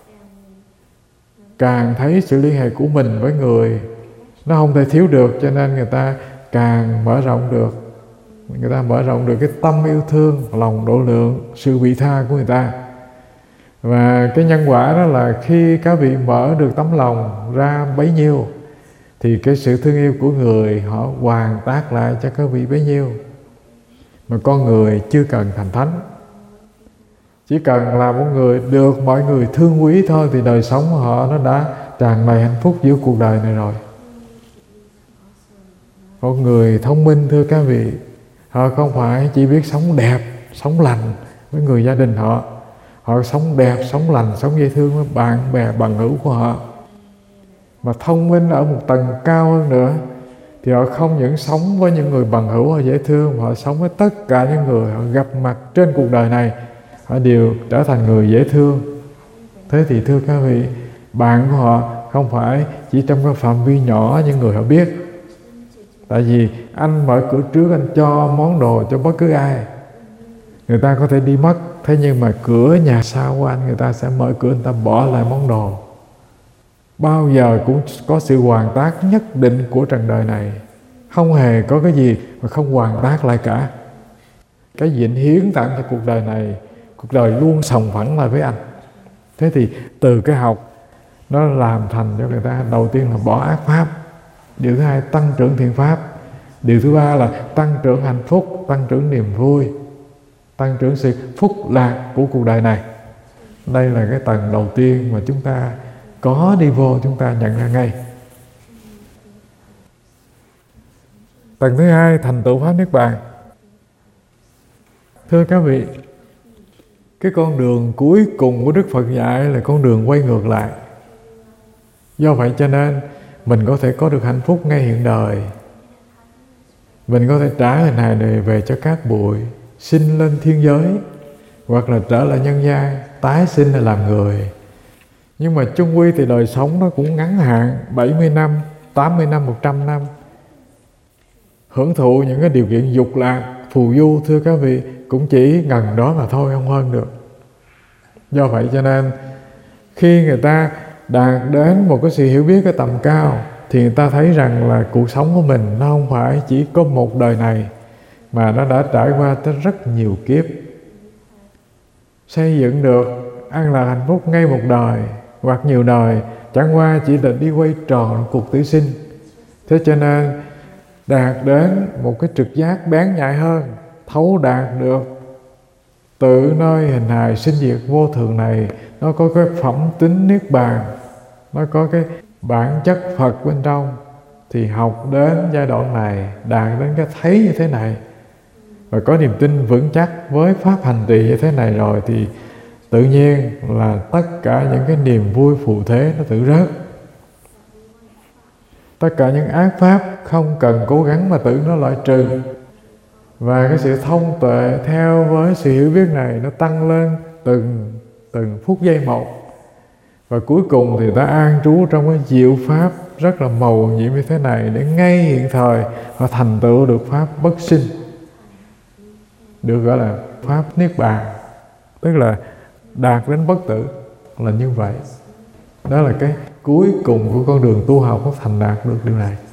Càng thấy sự liên hệ của mình với người nó không thể thiếu được, cho nên người ta càng mở rộng được. Người ta mở rộng được cái tâm yêu thương, lòng độ lượng, sự vị tha của người ta. Và cái nhân quả đó là khi các vị mở được tấm lòng ra bấy nhiêu, thì cái sự thương yêu của người họ hoàn tác lại cho các vị bấy nhiêu. Mà con người chưa cần thành thánh, chỉ cần là một người được mọi người thương quý thôi, thì đời sống của họ nó đã tràn đầy hạnh phúc giữa cuộc đời này rồi. Con người thông minh thưa các vị, họ không phải chỉ biết sống đẹp, sống lành với người gia đình họ. Họ sống đẹp, sống lành, sống dễ thương với bạn bè, bằng hữu của họ. Mà thông minh ở một tầng cao hơn nữa thì họ không những sống với những người bằng hữu họ dễ thương, mà họ sống với tất cả những người họ gặp mặt trên cuộc đời này, họ đều trở thành người dễ thương. Thế thì thưa các vị, bạn của họ không phải chỉ trong cái phạm vi nhỏ những người họ biết. Tại vì anh mở cửa trước, anh cho món đồ cho bất cứ ai, người ta có thể đi mất. Thế nhưng mà cửa nhà sau của anh, người ta sẽ mở cửa, người ta bỏ lại món đồ. Bao giờ cũng có sự hoàn tác nhất định của trần đời này. Không hề có cái gì mà không hoàn tác lại cả. Cái gì anh hiến tặng cho cuộc đời này, cuộc đời luôn sòng phẳng lại với anh. Thế thì từ cái học, nó làm thành cho người ta đầu tiên là bỏ ác pháp. Điều thứ hai, tăng trưởng thiện pháp. Điều thứ ba là tăng trưởng hạnh phúc, tăng trưởng niềm vui, tăng trưởng sự phúc lạc của cuộc đời này. Đây là cái tầng đầu tiên mà chúng ta có đi vô, chúng ta nhận ra ngay. Tầng thứ hai, thành tựu pháp Niết Bàn. Thưa các vị, cái con đường cuối cùng của Đức Phật dạy là con đường quay ngược lại. Do vậy cho nên mình có thể có được hạnh phúc ngay hiện đời. Mình có thể trả hình hài này về cho các bụi, sinh lên thiên giới, hoặc là trở lại nhân gian, tái sinh là làm người. Nhưng mà chung quy thì đời sống nó cũng ngắn hạn, 70 năm, 80 năm, 100 năm. Hưởng thụ những cái điều kiện dục lạc, phù du, thưa các vị, cũng chỉ gần đó mà thôi, không hơn được. Do vậy cho nên khi người ta đạt đến một cái sự hiểu biết cái tầm cao, thì người ta thấy rằng là cuộc sống của mình nó không phải chỉ có một đời này, mà nó đã trải qua tới rất nhiều kiếp. Xây dựng được an lạc hạnh phúc ngay một đời hoặc nhiều đời, chẳng qua chỉ là đi quay tròn cuộc tử sinh. Thế cho nên đạt đến một cái trực giác bén nhạy hơn, thấu đạt được tự nơi hình hài sinh diệt vô thường này, nó có cái phẩm tính Niết Bàn, nó có cái bản chất Phật bên trong, thì học đến giai đoạn này, đạt đến cái thấy như thế này và có niềm tin vững chắc với pháp hành trì như thế này rồi, thì tự nhiên là tất cả những cái niềm vui phù thế nó tự rớt. Tất cả những ác pháp không cần cố gắng mà tự nó loại trừ. Và cái sự thông tuệ theo với sự hiểu biết này nó tăng lên từng phút giây một. Và cuối cùng thì ta an trú trong cái diệu pháp rất là màu nhiệm như thế này, để ngay hiện thời họ thành tựu được pháp bất sinh, được gọi là pháp Niết Bàn, tức là đạt đến bất tử, là như vậy. Đó là cái cuối cùng của con đường tu học, có thành đạt được điều này.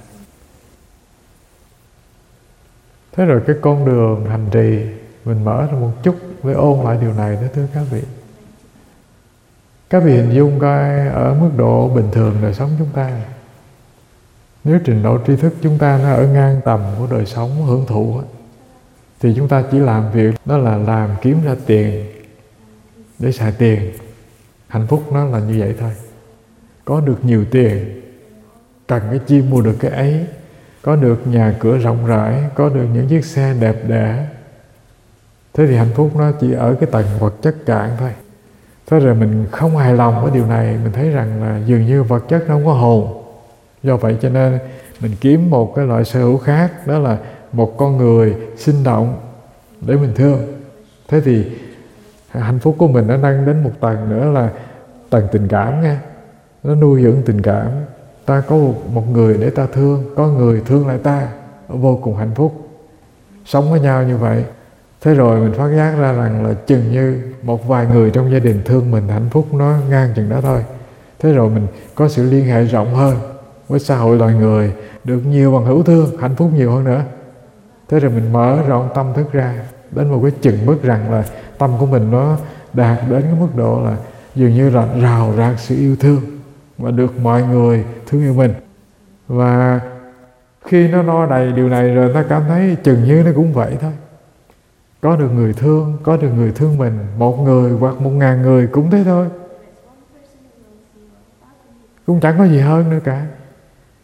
Thế rồi cái con đường hành trì mình mở ra một chút để ôn lại điều này đó, thưa các vị. Các vị hình dung coi ở mức độ bình thường đời sống chúng ta, nếu trình độ tri thức chúng ta nó ở ngang tầm của đời sống hưởng thụ á, thì chúng ta chỉ làm việc đó là làm kiếm ra tiền để xài tiền. Hạnh phúc nó là như vậy thôi. Có được nhiều tiền, cần cái chi mua được cái ấy, có được nhà cửa rộng rãi, có được những chiếc xe đẹp đẽ. Thế thì hạnh phúc nó chỉ ở cái tầng vật chất cạn thôi. Thế rồi mình không hài lòng với điều này, mình thấy rằng là dường như vật chất nó không có hồn. Do vậy cho nên mình kiếm một cái loại sở hữu khác, đó là một con người sinh động để mình thương. Thế thì hạnh phúc của mình nó nâng đến một tầng nữa là tầng tình cảm nha. Nó nuôi dưỡng tình cảm. Ta có một người để ta thương, có người thương lại ta, vô cùng hạnh phúc. Sống với nhau như vậy. Thế rồi mình phát giác ra rằng là chừng như một vài người trong gia đình thương mình, hạnh phúc nó ngang chừng đó thôi. Thế rồi mình có sự liên hệ rộng hơn với xã hội loài người, được nhiều bằng hữu thương, hạnh phúc nhiều hơn nữa. Thế rồi mình mở rộng tâm thức ra đến một cái chừng mức rằng là tâm của mình nó đạt đến cái mức độ là dường như là rào rạc sự yêu thương và được mọi người thương yêu mình. Và khi nó no đầy điều này rồi, ta cảm thấy chừng như nó cũng vậy thôi. Có được người thương, có được người thương mình, một người hoặc 1000 người cũng thế thôi, cũng chẳng có gì hơn nữa cả.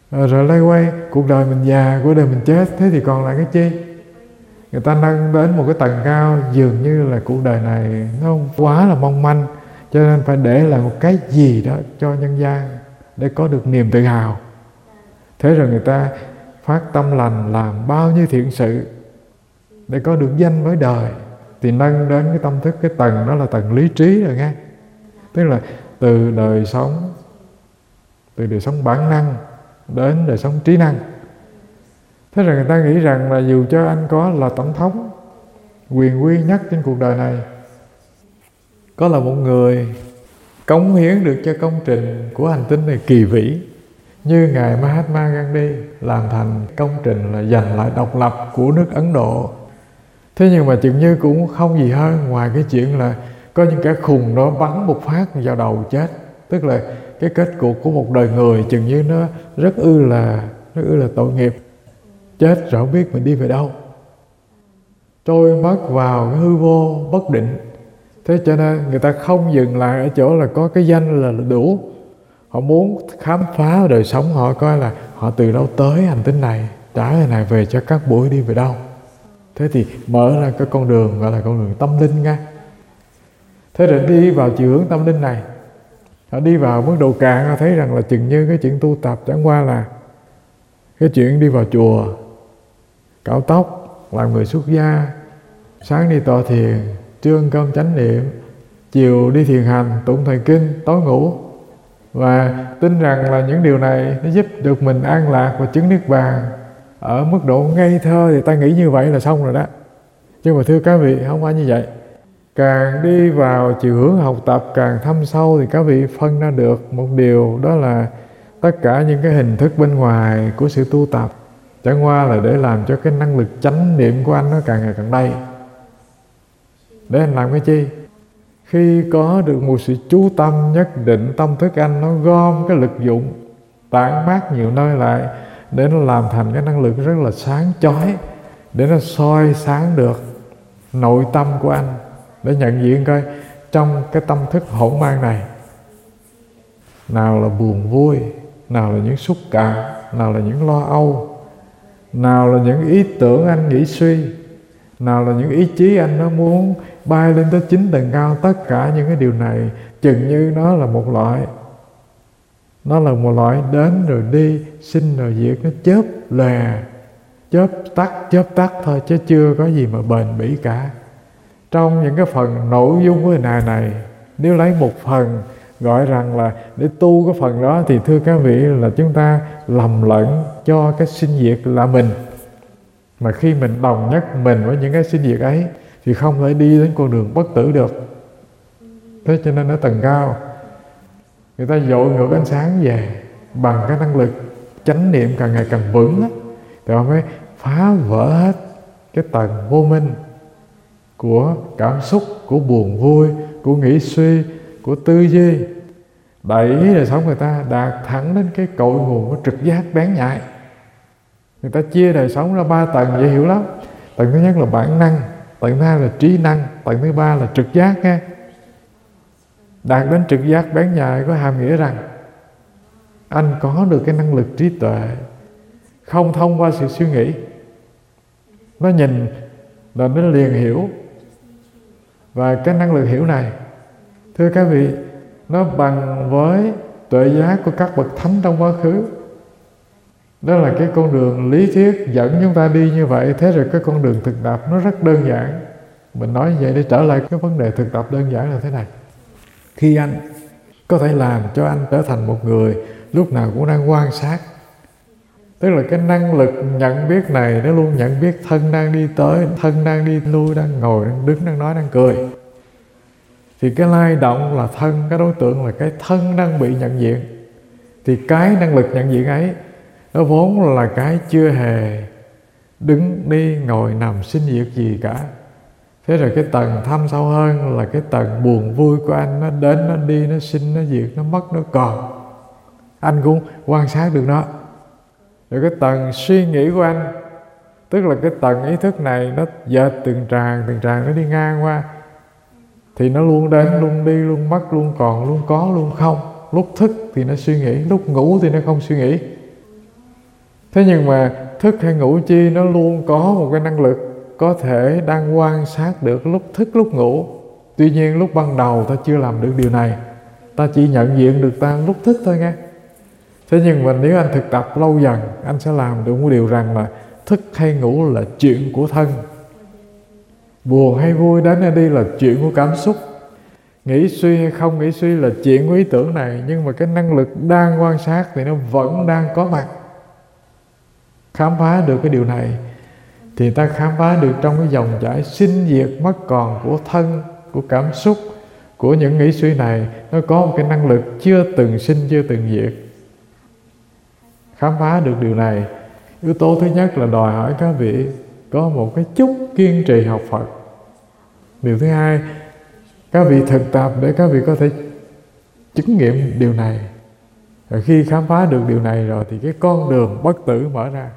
Rồi loay quay, cuộc đời mình già, cuộc đời mình chết, thế thì còn lại cái chi? Người ta nâng đến một cái tầng cao, dường như là cuộc đời này nó quá là mong manh, cho nên phải để lại một cái gì đó cho nhân gian để có được niềm tự hào. Thế rồi người ta phát tâm lành, làm bao nhiêu thiện sự để có được danh với đời, thì nâng đến cái tâm thức, cái tầng đó là tầng lý trí rồi nghe. Tức là từ đời sống bản năng đến đời sống trí năng. Thế rồi người ta nghĩ rằng là dù cho anh có là tổng thống quyền uy nhất trên cuộc đời này, có là một người cống hiến được cho công trình của hành tinh này kỳ vĩ, như Ngài Mahatma Gandhi làm thành công trình là giành lại độc lập của nước Ấn Độ. Thế nhưng mà chừng như cũng không gì hơn ngoài cái chuyện là có những kẻ khùng đó bắn một phát vào đầu chết. Tức là cái kết cục của một đời người chừng như nó rất ư là tội nghiệp. Chết rồi không biết mình đi về đâu, trôi mất vào cái hư vô bất định. Thế cho nên người ta không dừng lại ở chỗ là có cái danh là đủ. Họ muốn khám phá đời sống họ, coi là họ từ đâu tới hành tinh này, trả lời này về cho các buổi đi về đâu. Thế thì mở ra cái con đường gọi là con đường tâm linh nha. Thế rồi đi vào chiều hướng tâm linh này, họ đi vào mức độ cạn, họ thấy rằng là chừng như cái chuyện tu tập chẳng qua là cái chuyện đi vào chùa, cạo tóc, làm người xuất gia, sáng đi tọa thiền, trưa ăn cơm chánh niệm, chiều đi thiền hành, tụng thời kinh, tối ngủ. Và tin rằng là những điều này nó giúp được mình an lạc và chứng niết bàn. Ở mức độ ngây thơ thì ta nghĩ như vậy là xong rồi đó. Nhưng mà thưa các vị, không phải như vậy. Càng đi vào chiều hướng học tập, càng thâm sâu thì các vị phân ra được một điều, đó là tất cả những cái hình thức bên ngoài của sự tu tập chẳng qua là để làm cho cái năng lực chánh niệm của anh nó càng ngày càng đầy. Để anh làm cái chi? Khi có được một sự chú tâm nhất định, tâm thức anh nó gom cái lực dụng tản mát nhiều nơi lại để nó làm thành cái năng lực rất là sáng chói, để nó soi sáng được nội tâm của anh, để nhận diện coi trong cái tâm thức hỗn mang này, nào là buồn vui, nào là những xúc cảm, nào là những lo âu, nào là những ý tưởng anh nghĩ suy, nào là những ý chí anh nó muốn bay lên tới 9 tầng cao. Tất cả những cái điều này chừng như nó là một loại đến rồi đi, sinh rồi diệt, nó chớp lè, chớp tắt thôi, chứ chưa có gì mà bền bỉ cả. Trong những cái phần nội dung của hình hài này, nếu lấy một phần gọi rằng là để tu cái phần đó, thì thưa các vị là chúng ta lầm lẫn cho cái sinh diệt là mình. Mà khi mình đồng nhất mình với những cái sinh diệt ấy thì không thể đi đến con đường bất tử được. Thế cho nên ở tầng cao, người ta dội ngược ánh sáng về bằng cái năng lực chánh niệm càng ngày càng vững á, thì họ mới phá vỡ hết cái tầng vô minh của cảm xúc, của buồn vui, của nghĩ suy, của tư duy, đẩy đời sống người ta đạt thẳng đến cái cội nguồn của trực giác bén nhạy. Người ta chia đời sống ra 3 tầng dễ hiểu lắm. Tầng thứ nhất là bản năng, tầng thứ hai là trí năng, tầng thứ ba là trực giác nghe. Đạt đến trực giác bén nhạy có hàm nghĩa rằng anh có được cái năng lực trí tuệ không thông qua sự suy nghĩ. Nó nhìn là nó liền hiểu. Và cái năng lực hiểu này, thưa các vị, nó bằng với tuệ giác của các bậc thánh trong quá khứ. Đó là cái con đường lý thuyết dẫn chúng ta đi như vậy. Thế rồi cái con đường thực tập nó rất đơn giản. Mình nói như vậy để trở lại cái vấn đề thực tập đơn giản là thế này. Khi anh có thể làm cho anh trở thành một người lúc nào cũng đang quan sát, tức là cái năng lực nhận biết này nó luôn nhận biết thân đang đi tới, thân đang đi lui, đang ngồi, đang đứng, đang nói, đang cười. Thì cái lay động là thân, cái đối tượng là cái thân đang bị nhận diện. Thì cái năng lực nhận diện ấy nó vốn là cái chưa hề đứng, đi, ngồi, nằm, sinh diệt gì cả. Thế rồi cái tầng thâm sâu hơn là cái tầng buồn vui của anh, nó đến, nó đi, nó sinh, nó diệt, nó mất, nó còn. Anh cũng quan sát được nó. Rồi cái tầng suy nghĩ của anh, tức là cái tầng ý thức này nó dệt từng tràng nó đi ngang qua. Thì nó luôn đến, luôn đi, luôn mất, luôn còn, luôn có, luôn không. Lúc thức thì nó suy nghĩ, lúc ngủ thì nó không suy nghĩ. Thế nhưng mà thức hay ngủ chi nó luôn có một cái năng lực có thể đang quan sát được lúc thức lúc ngủ. Tuy nhiên lúc ban đầu ta chưa làm được điều này, ta chỉ nhận diện được ta lúc thức thôi nghe. Thế nhưng mà nếu anh thực tập lâu dần, anh sẽ làm được một điều rằng là thức hay ngủ là chuyện của thân, buồn hay vui đến hay đi là chuyện của cảm xúc, nghĩ suy hay không nghĩ suy là chuyện của ý tưởng này. Nhưng mà cái năng lực đang quan sát thì nó vẫn đang có mặt. Khám phá được cái điều này thì ta khám phá được trong cái dòng chảy sinh diệt mất còn của thân, của cảm xúc, của những nghĩ suy này, nó có một cái năng lực chưa từng sinh, chưa từng diệt. Khám phá được điều này, yếu tố thứ nhất là đòi hỏi các vị có một cái chút kiên trì học Phật. Điều thứ hai, các vị thực tập để các vị có thể chứng nghiệm điều này. Rồi khi khám phá được điều này rồi thì cái con đường bất tử mở ra.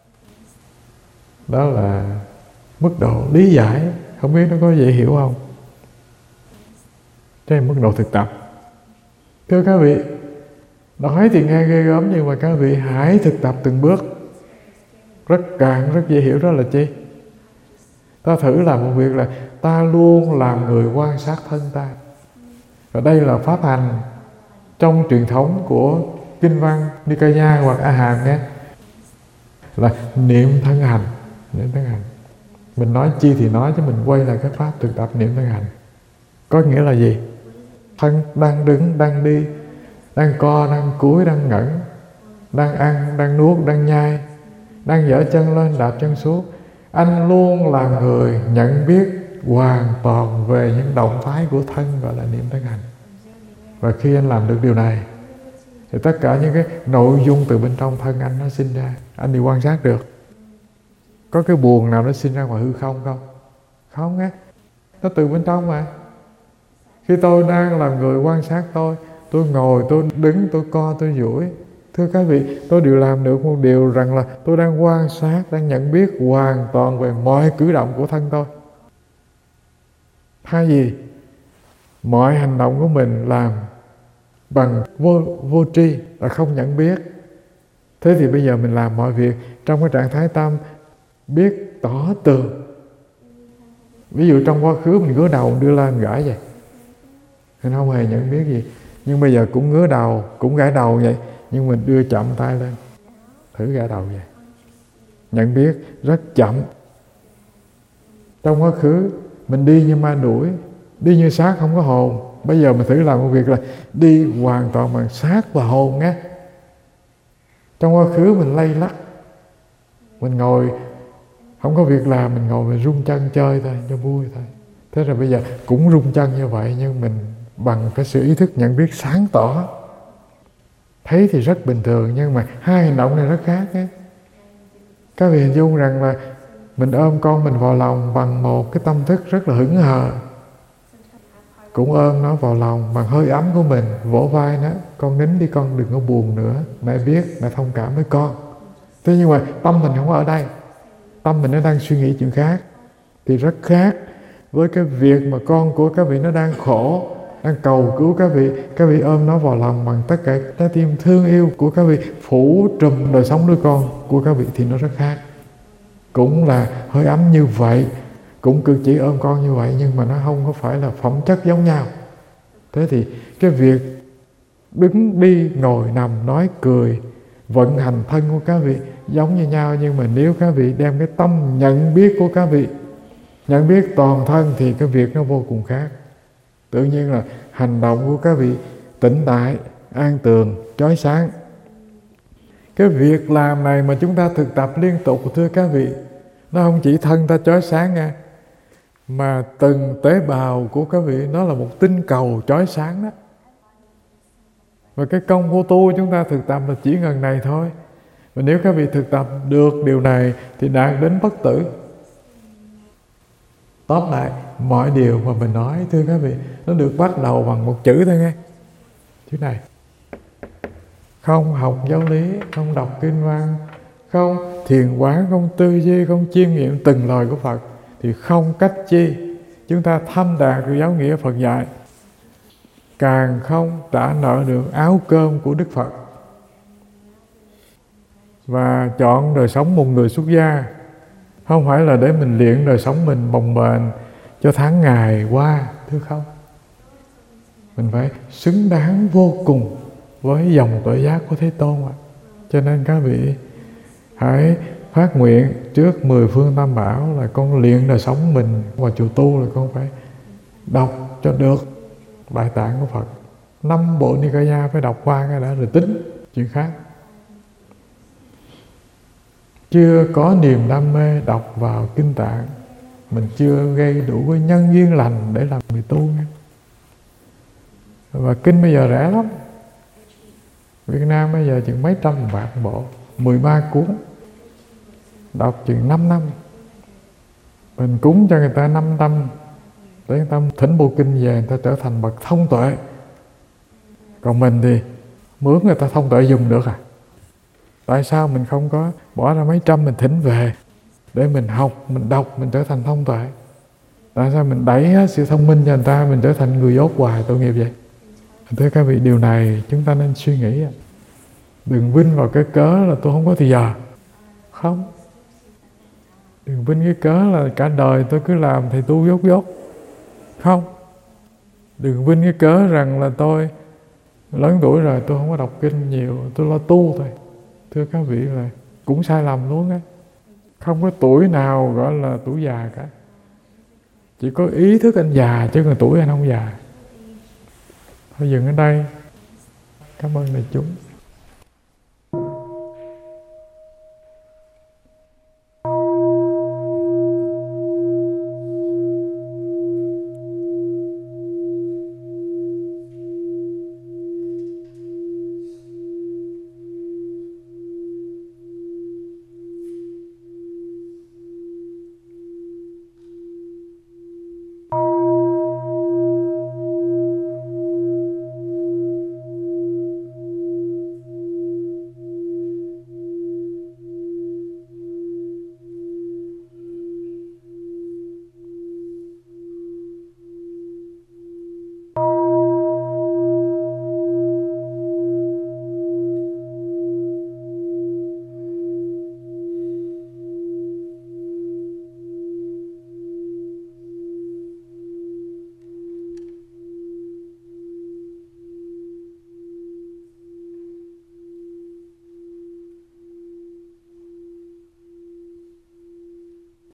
Đó là mức độ lý giải. Không biết nó có dễ hiểu không? Đây là mức độ thực tập. Thưa các vị, nói thì nghe ghê gớm, nhưng mà các vị hãy thực tập từng bước. Rất cạn, rất dễ hiểu. Đó là chi? Ta thử làm một việc là ta luôn làm người quan sát thân ta. Và đây là pháp hành trong truyền thống của Kinh văn Nikaya hoặc A Hàm nghe, là niệm thân hành. Niệm thân hành. Mình nói chi thì nói, chứ mình quay lại cái pháp thực tập niệm thân hành. Có nghĩa là gì? Thân đang đứng, đang đi, đang co, đang cúi, đang ngẩng, đang ăn, đang nuốt, đang nhai, đang giở chân lên, đạp chân xuống. Anh luôn là người nhận biết hoàn toàn về những động thái của thân, gọi là niệm thân hành. Và khi anh làm được điều này thì tất cả những cái nội dung từ bên trong thân anh nó sinh ra, anh đi quan sát được. Có cái buồn nào nó sinh ra ngoài hư không không? Không á, nó từ bên trong mà. Khi tôi đang làm người quan sát tôi ngồi, tôi đứng, tôi co, tôi duỗi, thưa các vị, tôi đều làm được một điều rằng là tôi đang quan sát, đang nhận biết hoàn toàn về mọi cử động của thân tôi. Thay vì mọi hành động của mình làm bằng vô tri, là không nhận biết. Thế thì bây giờ mình làm mọi việc trong cái trạng thái tâm biết tỏ tường. Ví dụ trong quá khứ mình ngửa đầu đưa lên gãi vậy, mình không hề nhận biết gì. Nhưng bây giờ cũng ngửa đầu, cũng gãi đầu vậy, nhưng mình đưa chậm tay lên, thử gãi đầu vậy, nhận biết rất chậm. Trong quá khứ mình đi như ma đuổi, đi như xác không có hồn. Bây giờ mình thử làm một việc là đi hoàn toàn bằng xác và hồn nghe. Trong quá khứ mình lay lắc, mình ngồi không có việc làm, mình ngồi mình rung chân chơi thôi, cho vui thôi. Thế rồi bây giờ cũng rung chân như vậy, nhưng mình bằng cái sự ý thức nhận biết sáng tỏ. Thấy thì rất bình thường, nhưng mà hai hành động này rất khác nhé. Các vị hình dung rằng là mình ôm con mình vào lòng bằng một cái tâm thức rất là hững hờ, cũng ôm nó vào lòng bằng hơi ấm của mình, vỗ vai nó, con nín đi con, đừng có buồn nữa, mẹ biết, mẹ thông cảm với con. Thế nhưng mà tâm mình không ở đây, tâm mình nó đang suy nghĩ chuyện khác, thì rất khác với cái việc mà con của các vị nó đang khổ, đang cầu cứu các vị ôm nó vào lòng bằng tất cả trái tim thương yêu của các vị, phủ trùm đời sống đứa con của các vị, thì nó rất khác. Cũng là hơi ấm như vậy, cũng cử chỉ ôm con như vậy, nhưng mà nó không có phải là phẩm chất giống nhau. Thế thì cái việc đứng đi ngồi nằm nói cười vận hành thân của các vị giống như nhau, nhưng mà nếu các vị đem cái tâm nhận biết của các vị, nhận biết toàn thân, thì cái việc nó vô cùng khác. Tự nhiên là hành động của các vị tĩnh tại, an tường, chói sáng. Cái việc làm này mà chúng ta thực tập liên tục, thưa các vị, nó không chỉ thân ta chói sáng nha, mà từng tế bào của các vị nó là một tinh cầu chói sáng đó. Và cái công phu tu chúng ta thực tập là chỉ ngần này thôi. Và nếu các vị thực tập được điều này thì đạt đến bất tử. Tóm lại, mọi điều mà mình nói, thưa các vị, nó được bắt đầu bằng một chữ thôi nghe. Chữ này. Không học giáo lý, không đọc kinh văn, không thiền quán, không tư duy, không chiêm nghiệm từng lời của Phật, thì không cách chi chúng ta thâm đạt được giáo nghĩa Phật dạy, càng không trả nợ được áo cơm của Đức Phật. và chọn đời sống một người xuất gia không phải là để mình luyện đời sống mình bồng bềnh cho tháng ngày qua, thứ không. Mình phải xứng đáng vô cùng với dòng tuệ giác của Thế Tôn ạ. Cho nên các vị hãy phát nguyện trước 10 phương Tam Bảo là con luyện đời sống mình, và chùa tu là con phải đọc cho được Đại Tạng của Phật. 5 bộ Nikaya phải đọc qua cái đã rồi tính chuyện khác. Chưa có niềm đam mê đọc vào kinh tạng, mình chưa gây đủ cái nhân duyên lành để làm người tu nha. Và kinh bây giờ rẻ lắm. Việt Nam bây giờ chừng mấy trăm bạc bộ, 13 cuốn, đọc chừng 5 năm. Mình cúng cho người ta 500 để người ta thỉnh bộ kinh về, người ta trở thành bậc thông tuệ. Còn mình thì mướn người ta thông tuệ dùng được à? Tại sao mình không có bỏ ra mấy trăm mình thỉnh về để mình học, mình đọc, mình trở thành thông tuệ? Tại sao mình đẩy hết sự thông minh cho người ta, mình trở thành người dốt hoài, tội nghiệp vậy? Thưa các vị, điều này chúng ta nên suy nghĩ. Đừng vinh vào cái cớ là tôi không có thì giờ. Không. Đừng vinh cái cớ là cả đời tôi cứ làm thầy tu dốt dốt. Không. Đừng vinh cái cớ rằng là tôi lớn tuổi rồi tôi không có đọc kinh nhiều, tôi lo tu thôi. Thưa các vị, là cũng sai lầm luôn á. Không có tuổi nào gọi là tuổi già cả. Chỉ có ý thức anh già chứ còn tuổi anh không già. Thôi dừng ở đây. Cảm ơn đại chúng.